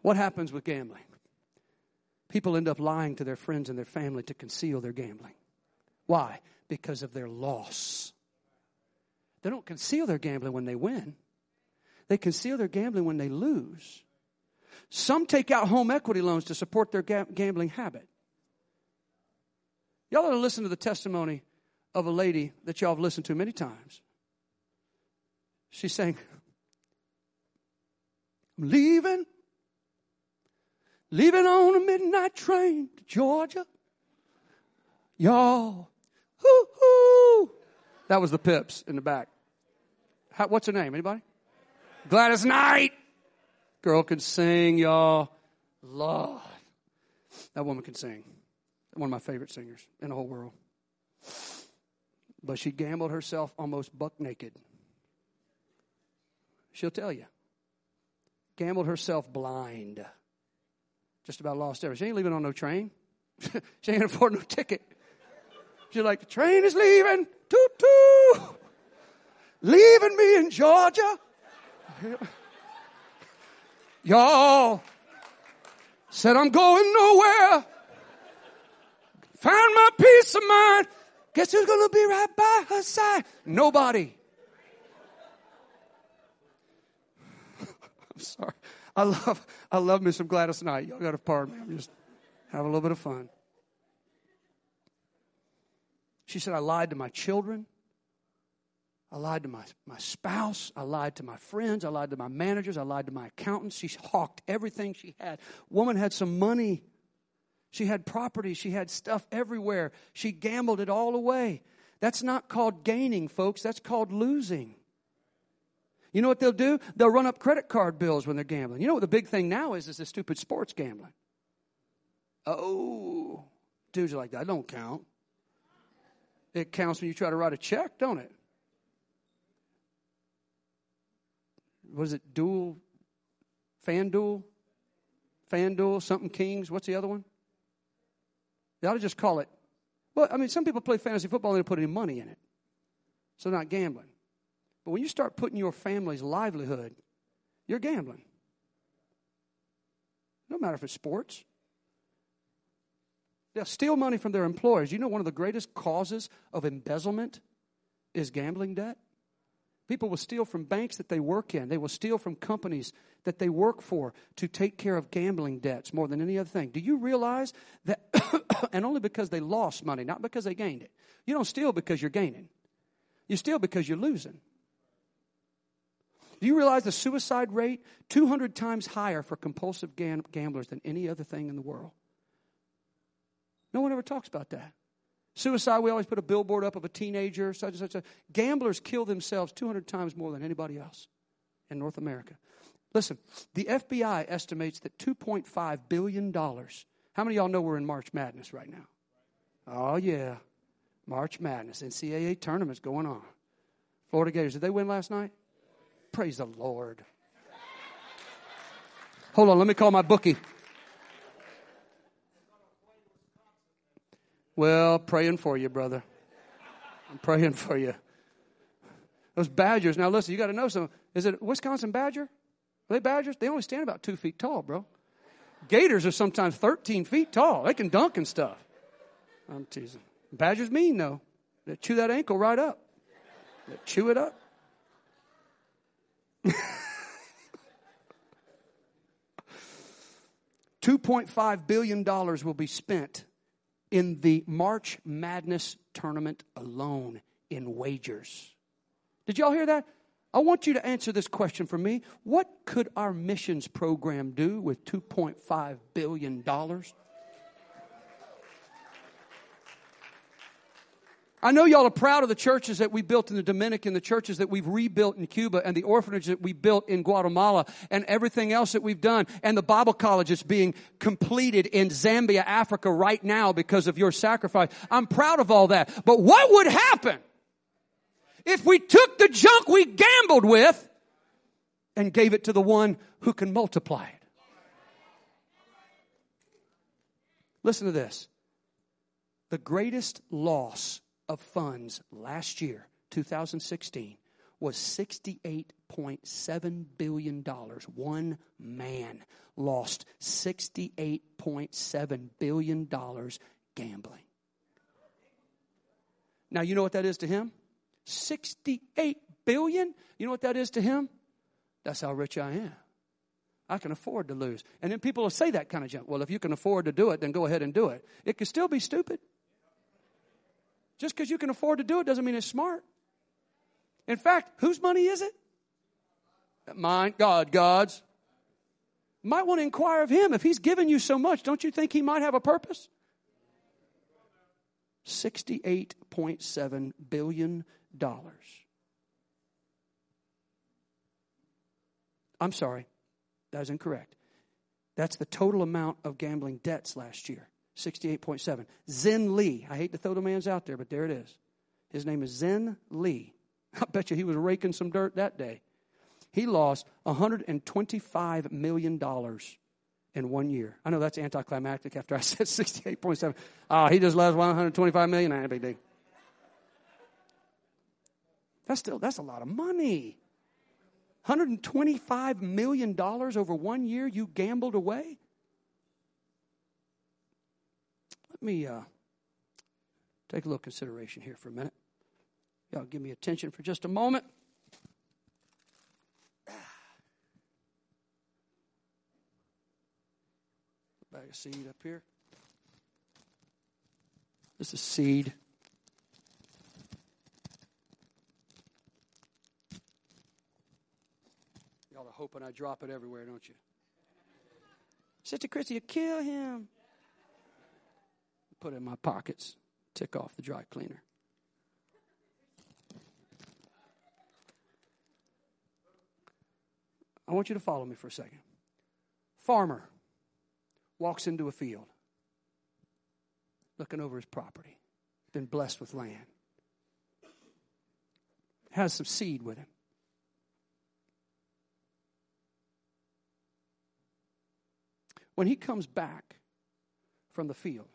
A: What happens with gambling? People end up lying to their friends and their family to conceal their gambling. Why? Because of their loss. They don't conceal their gambling when they win. They conceal their gambling when they lose. Some take out home equity loans to support their gambling habit. Y'all ought to listen to the testimony of a lady that y'all have listened to many times. She's saying, I'm leaving on a midnight train to Georgia. Y'all, hoo-hoo. That was the Pips in the back. What's her name? Anybody? Gladys Knight. Girl can sing, y'all. Lord. That woman can sing. One of my favorite singers in the whole world. But she gambled herself almost buck naked. She'll tell you. Gambled herself blind. Just about lost everything. She ain't leaving on no train. She ain't afford no ticket. She's like, the train is leaving. Toot-toot. Leaving me in Georgia. Y'all said I'm going nowhere. Found my peace of mind. Guess who's going to be right by her side? Nobody. I'm sorry. I love me some Gladys Knight. Y'all got to pardon me. I'm just having a little bit of fun. She said, I lied to my children. I lied to my spouse. I lied to my friends. I lied to my managers. I lied to my accountants. She hawked everything she had. Woman had some money. She had property. She had stuff everywhere. She gambled it all away. That's not called gaining, folks. That's called losing. You know what they'll do? They'll run up credit card bills when they're gambling. You know what the big thing now is this stupid sports gambling. Oh, dudes are like, that don't count. It counts when you try to write a check, don't it? What is it? FanDuel, something Kings. What's the other one? They ought to just call it. Well, I mean, some people play fantasy football and they don't put any money in it. So they're not gambling. But when you start putting your family's livelihood, you're gambling. No matter if it's sports. They'll steal money from their employers. You know one of the greatest causes of embezzlement is gambling debt? People will steal from banks that they work in. They will steal from companies that they work for to take care of gambling debts more than any other thing. Do you realize that, and only because they lost money, not because they gained it. You don't steal because you're gaining. You steal because you're losing. Do you realize the suicide rate, 200 times higher for compulsive gamblers than any other thing in the world? No one ever talks about that. Suicide, we always put a billboard up of a teenager, such and such. Gamblers kill themselves 200 times more than anybody else in North America. Listen, the FBI estimates that $2.5 billion. How many of y'all know we're in March Madness right now? Oh, yeah. March Madness. NCAA tournament's going on. Florida Gators, did they win last night? Praise the Lord. Hold on, let me call my bookie. Well, praying for you, brother. I'm praying for you. Those Badgers. Now, listen, you got to know something. Is it a Wisconsin Badger? Are they Badgers? They only stand about 2 feet tall, bro. Gators are sometimes 13 feet tall. They can dunk and stuff. I'm teasing. Badgers mean, though. They chew that ankle right up. They chew it up. $2.5 billion will be spent in the March Madness tournament alone in wagers. Did y'all hear that? I want you to answer this question for me. What could our missions program do with $2.5 billion? I know y'all are proud of the churches that we built in the Dominican, the churches that we've rebuilt in Cuba, and the orphanage that we built in Guatemala, and everything else that we've done, and the Bible college that's being completed in Zambia, Africa right now because of your sacrifice. I'm proud of all that. But what would happen if we took the junk we gambled with and gave it to the one who can multiply it? Listen to this. The greatest loss of funds last year, 2016, was $68 $68.7 billion. One man lost $68.7 billion gambling. Now, you know what that is to him? $68 billion? You know what that is to him? That's how rich I am. I can afford to lose. And then people will say that kind of junk. Well, if you can afford to do it, then go ahead and do it. It could still be stupid. Just because you can afford to do it doesn't mean it's smart. In fact, whose money is it? Mine, God's. You might want to inquire of him. If he's given you so much, don't you think he might have a purpose? $68.7 billion. I'm sorry. That is incorrect. That's the total amount of gambling debts last year. 68.7. Zen Lee. I hate to throw the man's out there, but there it is. His name is Zen Lee. I bet you he was raking some dirt that day. He lost $125 million in 1 year. I know that's anticlimactic after I said 68.7. He just lost $125 million. Not a big deal. That's a lot of money. $125 million over 1 year you gambled away? Let me take a little consideration here for a minute. Y'all give me attention for just a moment. Bag of seed up here. This is seed. Y'all are hoping I drop it everywhere, don't you? Sister Christy, you kill him. Put it in my pockets. Tick off the dry cleaner. I want you to follow me for a second. Farmer walks into a field, looking over his property. Been blessed with land. Has some seed with him. When he comes back from the field,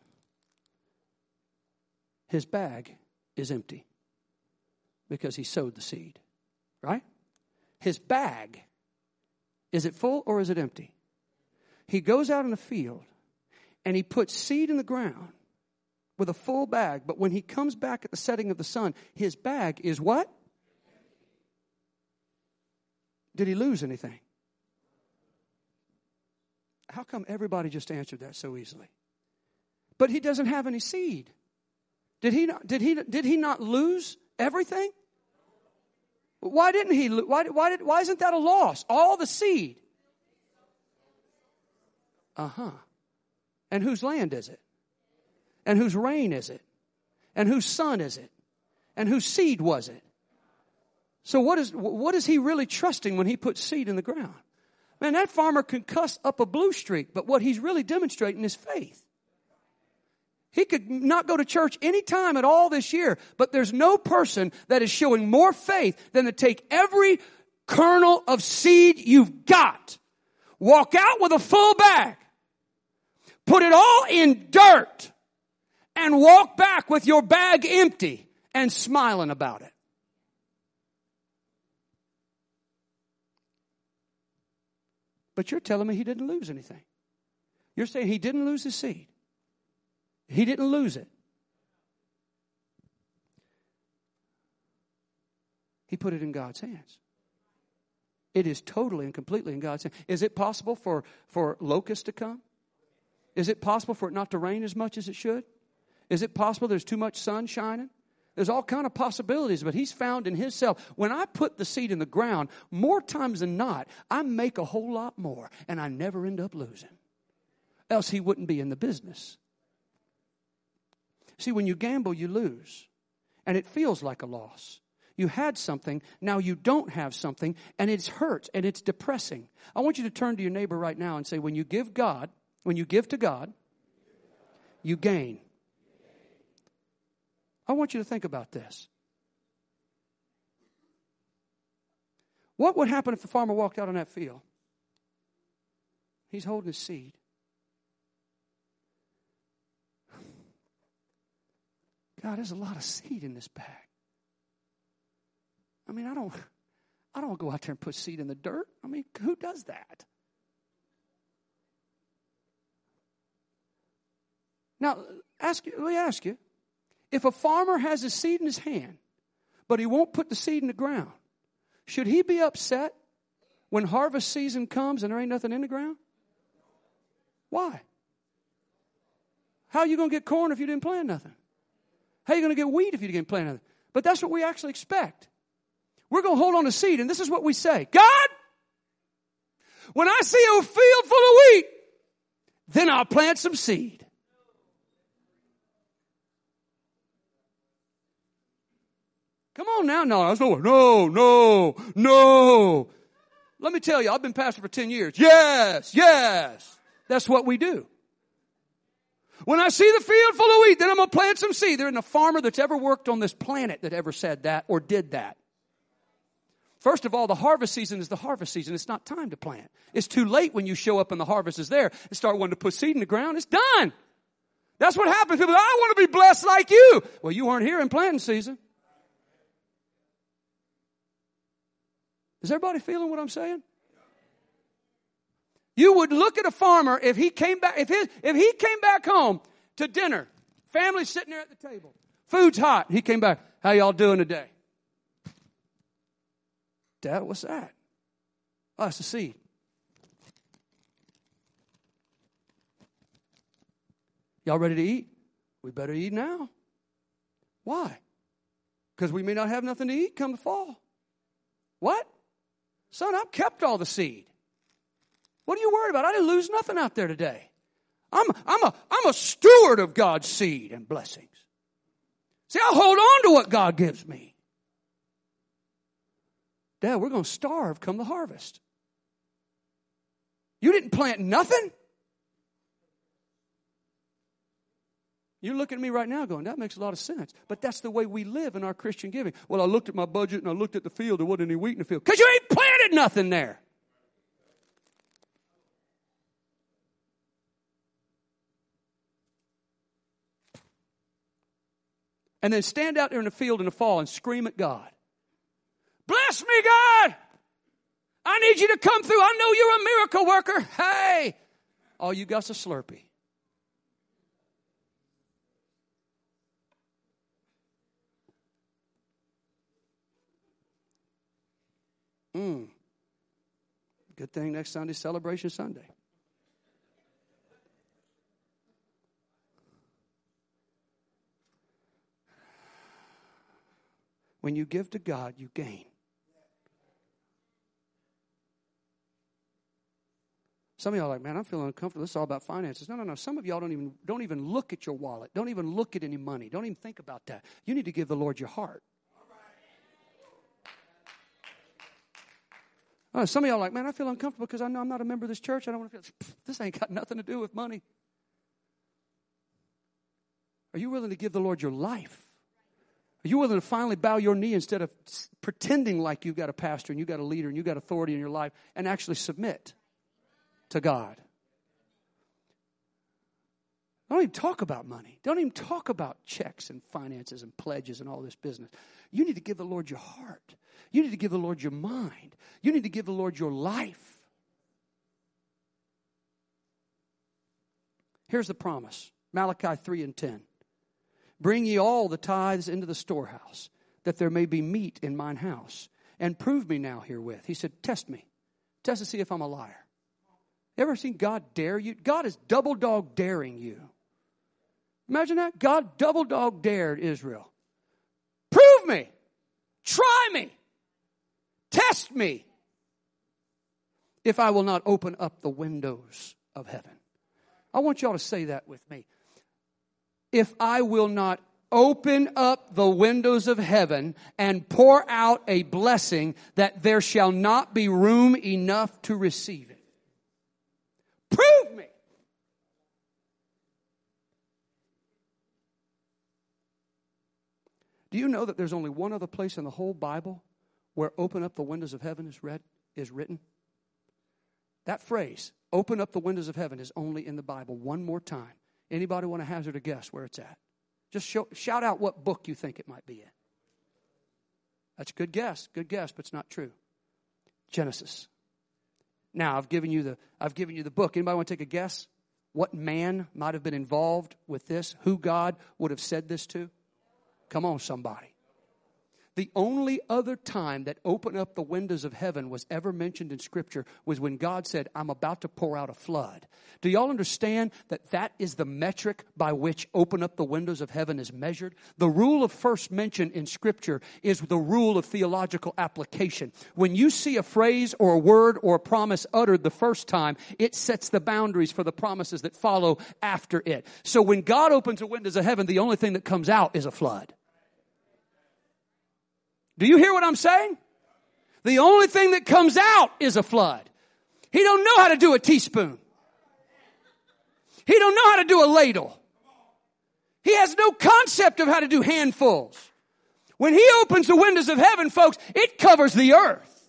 A: his bag is empty because he sowed the seed, right? His bag, is it full or is it empty? He goes out in the field and he puts seed in the ground with a full bag, but when he comes back at the setting of the sun, his bag is what? Did he lose anything? How come everybody just answered that so easily? But he doesn't have any seed. Did he not lose everything? Why didn't he? Why isn't that a loss? All the seed. And whose land is it? And whose rain is it? And whose sun is it? And whose seed was it? So what is he really trusting when he puts seed in the ground? Man, that farmer can cuss up a blue streak, but what he's really demonstrating is faith. He could not go to church any time at all this year, but there's no person that is showing more faith than to take every kernel of seed you've got, walk out with a full bag, put it all in dirt, and walk back with your bag empty and smiling about it. But you're telling me he didn't lose anything. You're saying he didn't lose his seed. He didn't lose it. He put it in God's hands. It is totally and completely in God's hands. Is it possible for locusts to come? Is it possible for it not to rain as much as it should? Is it possible there's too much sun shining? There's all kind of possibilities, but he's found in himself. When I put the seed in the ground, more times than not, I make a whole lot more, and I never end up losing. Else he wouldn't be in the business. See, when you gamble, you lose, and it feels like a loss. You had something, now you don't have something, and it hurts, and it's depressing. I want you to turn to your neighbor right now and say, when you give to God, you gain. I want you to think about this. What would happen if the farmer walked out on that field? He's holding his seed. God, there's a lot of seed in this bag. I mean, I don't want to go out there and put seed in the dirt. I mean, who does that? Now, let me ask you, if a farmer has a seed in his hand, but he won't put the seed in the ground, should he be upset when harvest season comes and there ain't nothing in the ground? Why? How are you going to get corn if you didn't plant nothing? How are you going to get wheat if you didn't plant nothing? But that's what we actually expect. We're going to hold on to seed, and this is what we say. God, when I see a field full of wheat, then I'll plant some seed. Come on now. No. Let me tell you, I've been pastor for 10 years. Yes. That's what we do. When I see the field full of wheat, then I'm going to plant some seed. There isn't a farmer that's ever worked on this planet that ever said that or did that. First of all, the harvest season is the harvest season. It's not time to plant. It's too late when you show up and the harvest is there and start wanting to put seed in the ground. It's done. That's what happens. People say, I want to be blessed like you. Well, you weren't here in planting season. Is everybody feeling what I'm saying? You would look at a farmer if he came back, if he came back home to dinner, family sitting there at the table, food's hot. He came back. How y'all doing today? Dad, what's that? Oh, it's a seed. Y'all ready to eat? We better eat now. Why? Because we may not have nothing to eat come the fall. What? Son, I've kept all the seed. What are you worried about? I didn't lose nothing out there today. I'm a steward of God's seed and blessings. See, I'll hold on to what God gives me. Dad, we're going to starve come the harvest. You didn't plant nothing? You're looking at me right now going, that makes a lot of sense. But that's the way we live in our Christian giving. Well, I looked at my budget and I looked at the field. There wasn't any wheat in the field. Because you ain't planted nothing there. And then stand out there in the field in the fall and scream at God. Bless me, God. I need you to come through. I know you're a miracle worker. Hey. All you got's a Slurpee. Good thing next Sunday's Celebration Sunday. When you give to God, you gain. Some of y'all are like, man, I'm feeling uncomfortable. This is all about finances. No. Some of y'all don't even look at your wallet. Don't even look at any money. Don't even think about that. You need to give the Lord your heart. Some of y'all are like, man, I feel uncomfortable because I know I'm not a member of this church. I don't want to feel, this ain't got nothing to do with money. Are you willing to give the Lord your life? Are you willing to finally bow your knee instead of pretending like you've got a pastor and you've got a leader and you've got authority in your life and actually submit to God? Don't even talk about money. Don't even talk about checks and finances and pledges and all this business. You need to give the Lord your heart. You need to give the Lord your mind. You need to give the Lord your life. Here's the promise. Malachi 3:10. Bring ye all the tithes into the storehouse, that there may be meat in mine house. And prove me now herewith. He said, test me. Test to see if I'm a liar. Ever seen God dare you? God is double dog daring you. Imagine that. God double dog dared Israel. Prove me. Try me. Test me. If I will not open up the windows of heaven. I want y'all to say that with me. If I will not open up the windows of heaven and pour out a blessing that there shall not be room enough to receive it. Prove me. Do you know that there's only one other place in the whole Bible where open up the windows of heaven is written? That phrase, open up the windows of heaven, is only in the Bible. One more time. Anybody want to hazard a guess where it's at? Just shout out what book you think it might be in. That's a good guess, but it's not true. Genesis. Now, I've given you the book. Anybody want to take a guess? What man might have been involved with this? Who God would have said this to? Come on, somebody. The only other time that open up the windows of heaven was ever mentioned in Scripture was when God said, I'm about to pour out a flood. Do y'all understand that that is the metric by which open up the windows of heaven is measured? The rule of first mention in Scripture is the rule of theological application. When you see a phrase or a word or a promise uttered the first time, it sets the boundaries for the promises that follow after it. So when God opens the windows of heaven, the only thing that comes out is a flood. Do you hear what I'm saying? The only thing that comes out is a flood. He don't know how to do a teaspoon. He don't know how to do a ladle. He has no concept of how to do handfuls. When he opens the windows of heaven, folks, it covers the earth.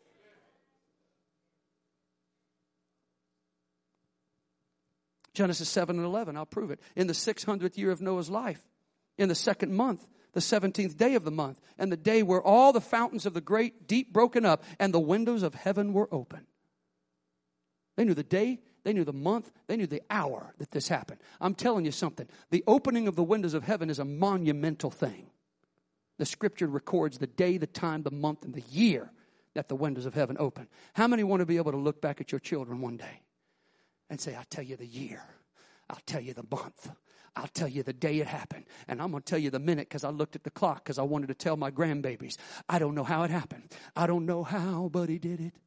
A: Genesis 7:11, I'll prove it. In the 600th year of Noah's life, in the second month, the 17th day of the month, and the day where all the fountains of the great deep broken up, and the windows of heaven were open. They knew the day, they knew the month, they knew the hour that this happened. I'm telling you something. The opening of the windows of heaven is a monumental thing. The Scripture records the day, the time, the month, and the year that the windows of heaven open. How many want to be able to look back at your children one day and say, I'll tell you the year, I'll tell you the month, I'll tell you the day it happened. And I'm going to tell you the minute because I looked at the clock because I wanted to tell my grandbabies. I don't know how it happened. I don't know how, but he did it.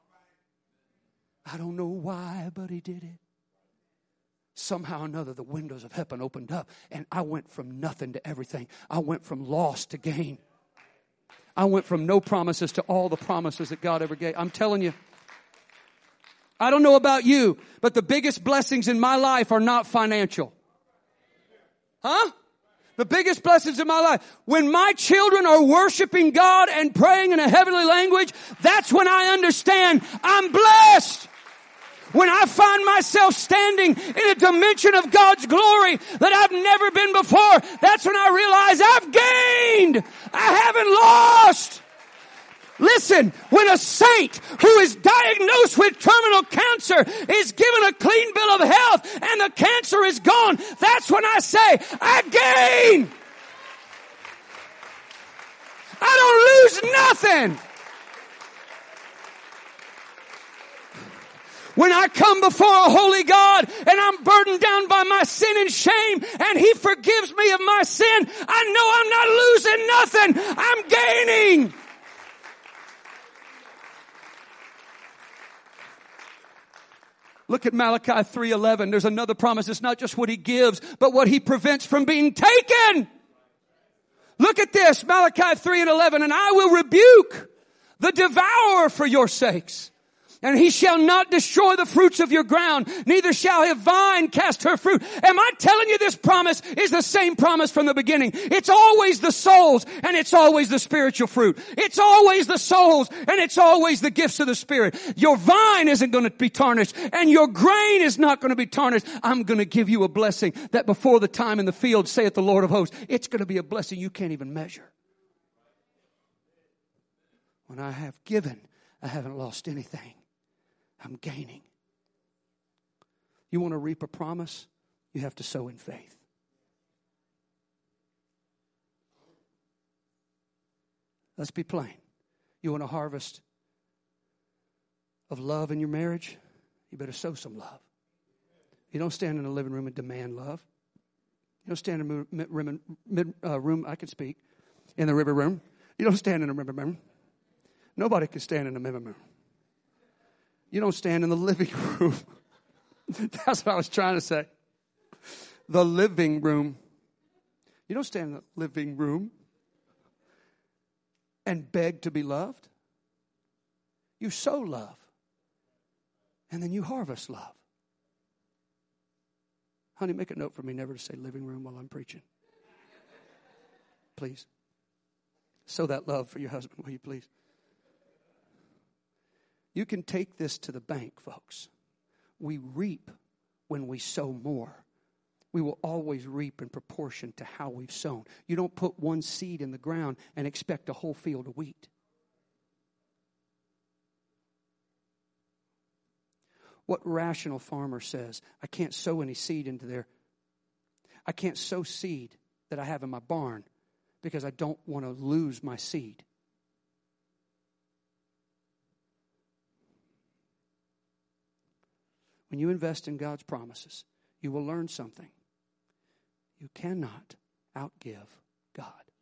A: I don't know why, but he did it. Somehow or another, the windows of heaven opened up. And I went from nothing to everything. I went from loss to gain. I went from no promises to all the promises that God ever gave. I'm telling you. I don't know about you, but the biggest blessings in my life are not financial. Huh? The biggest blessings in my life. When my children are worshiping God and praying in a heavenly language, that's when I understand I'm blessed. When I find myself standing in a dimension of God's glory that I've never been before, that's when I realize I've gained. I haven't lost. Listen, when a saint who is diagnosed with terminal cancer is given a clean bill of health and the cancer is gone, that's when I say, I gain. I don't lose nothing. When I come before a holy God and I'm burdened down by my sin and shame and He forgives me of my sin, I know I'm not losing nothing. I'm gaining. Look at Malachi 3:11. There's another promise. It's not just what He gives, but what He prevents from being taken. Look at this, Malachi 3:11. And I will rebuke the devourer for your sakes. And he shall not destroy the fruits of your ground, neither shall his vine cast her fruit. Am I telling you this promise is the same promise from the beginning? It's always the souls and it's always the spiritual fruit. It's always the souls and it's always the gifts of the Spirit. Your vine isn't going to be tarnished and your grain is not going to be tarnished. I'm going to give you a blessing that before the time in the field, saith the Lord of hosts. It's going to be a blessing you can't even measure. When I have given, I haven't lost anything. I'm gaining. You want to reap a promise? You have to sow in faith. Let's be plain. You want a harvest of love in your marriage? You better sow some love. You don't stand in the living room and demand love. You don't stand in the room, I can speak, in the river room. You don't stand in the river room. Nobody can stand in the living room. You don't stand in the living room. That's what I was trying to say. The living room. You don't stand in the living room and beg to be loved. You sow love. And then you harvest love. Honey, make a note for me never to say living room while I'm preaching. Please. Sow that love for your husband, will you please? You can take this to the bank, folks. We reap when we sow more. We will always reap in proportion to how we've sown. You don't put one seed in the ground and expect a whole field of wheat. What rational farmer says, I can't sow any seed into there? I can't sow seed that I have in my barn because I don't want to lose my seed. When you invest in God's promises, you will learn something. You cannot outgive God.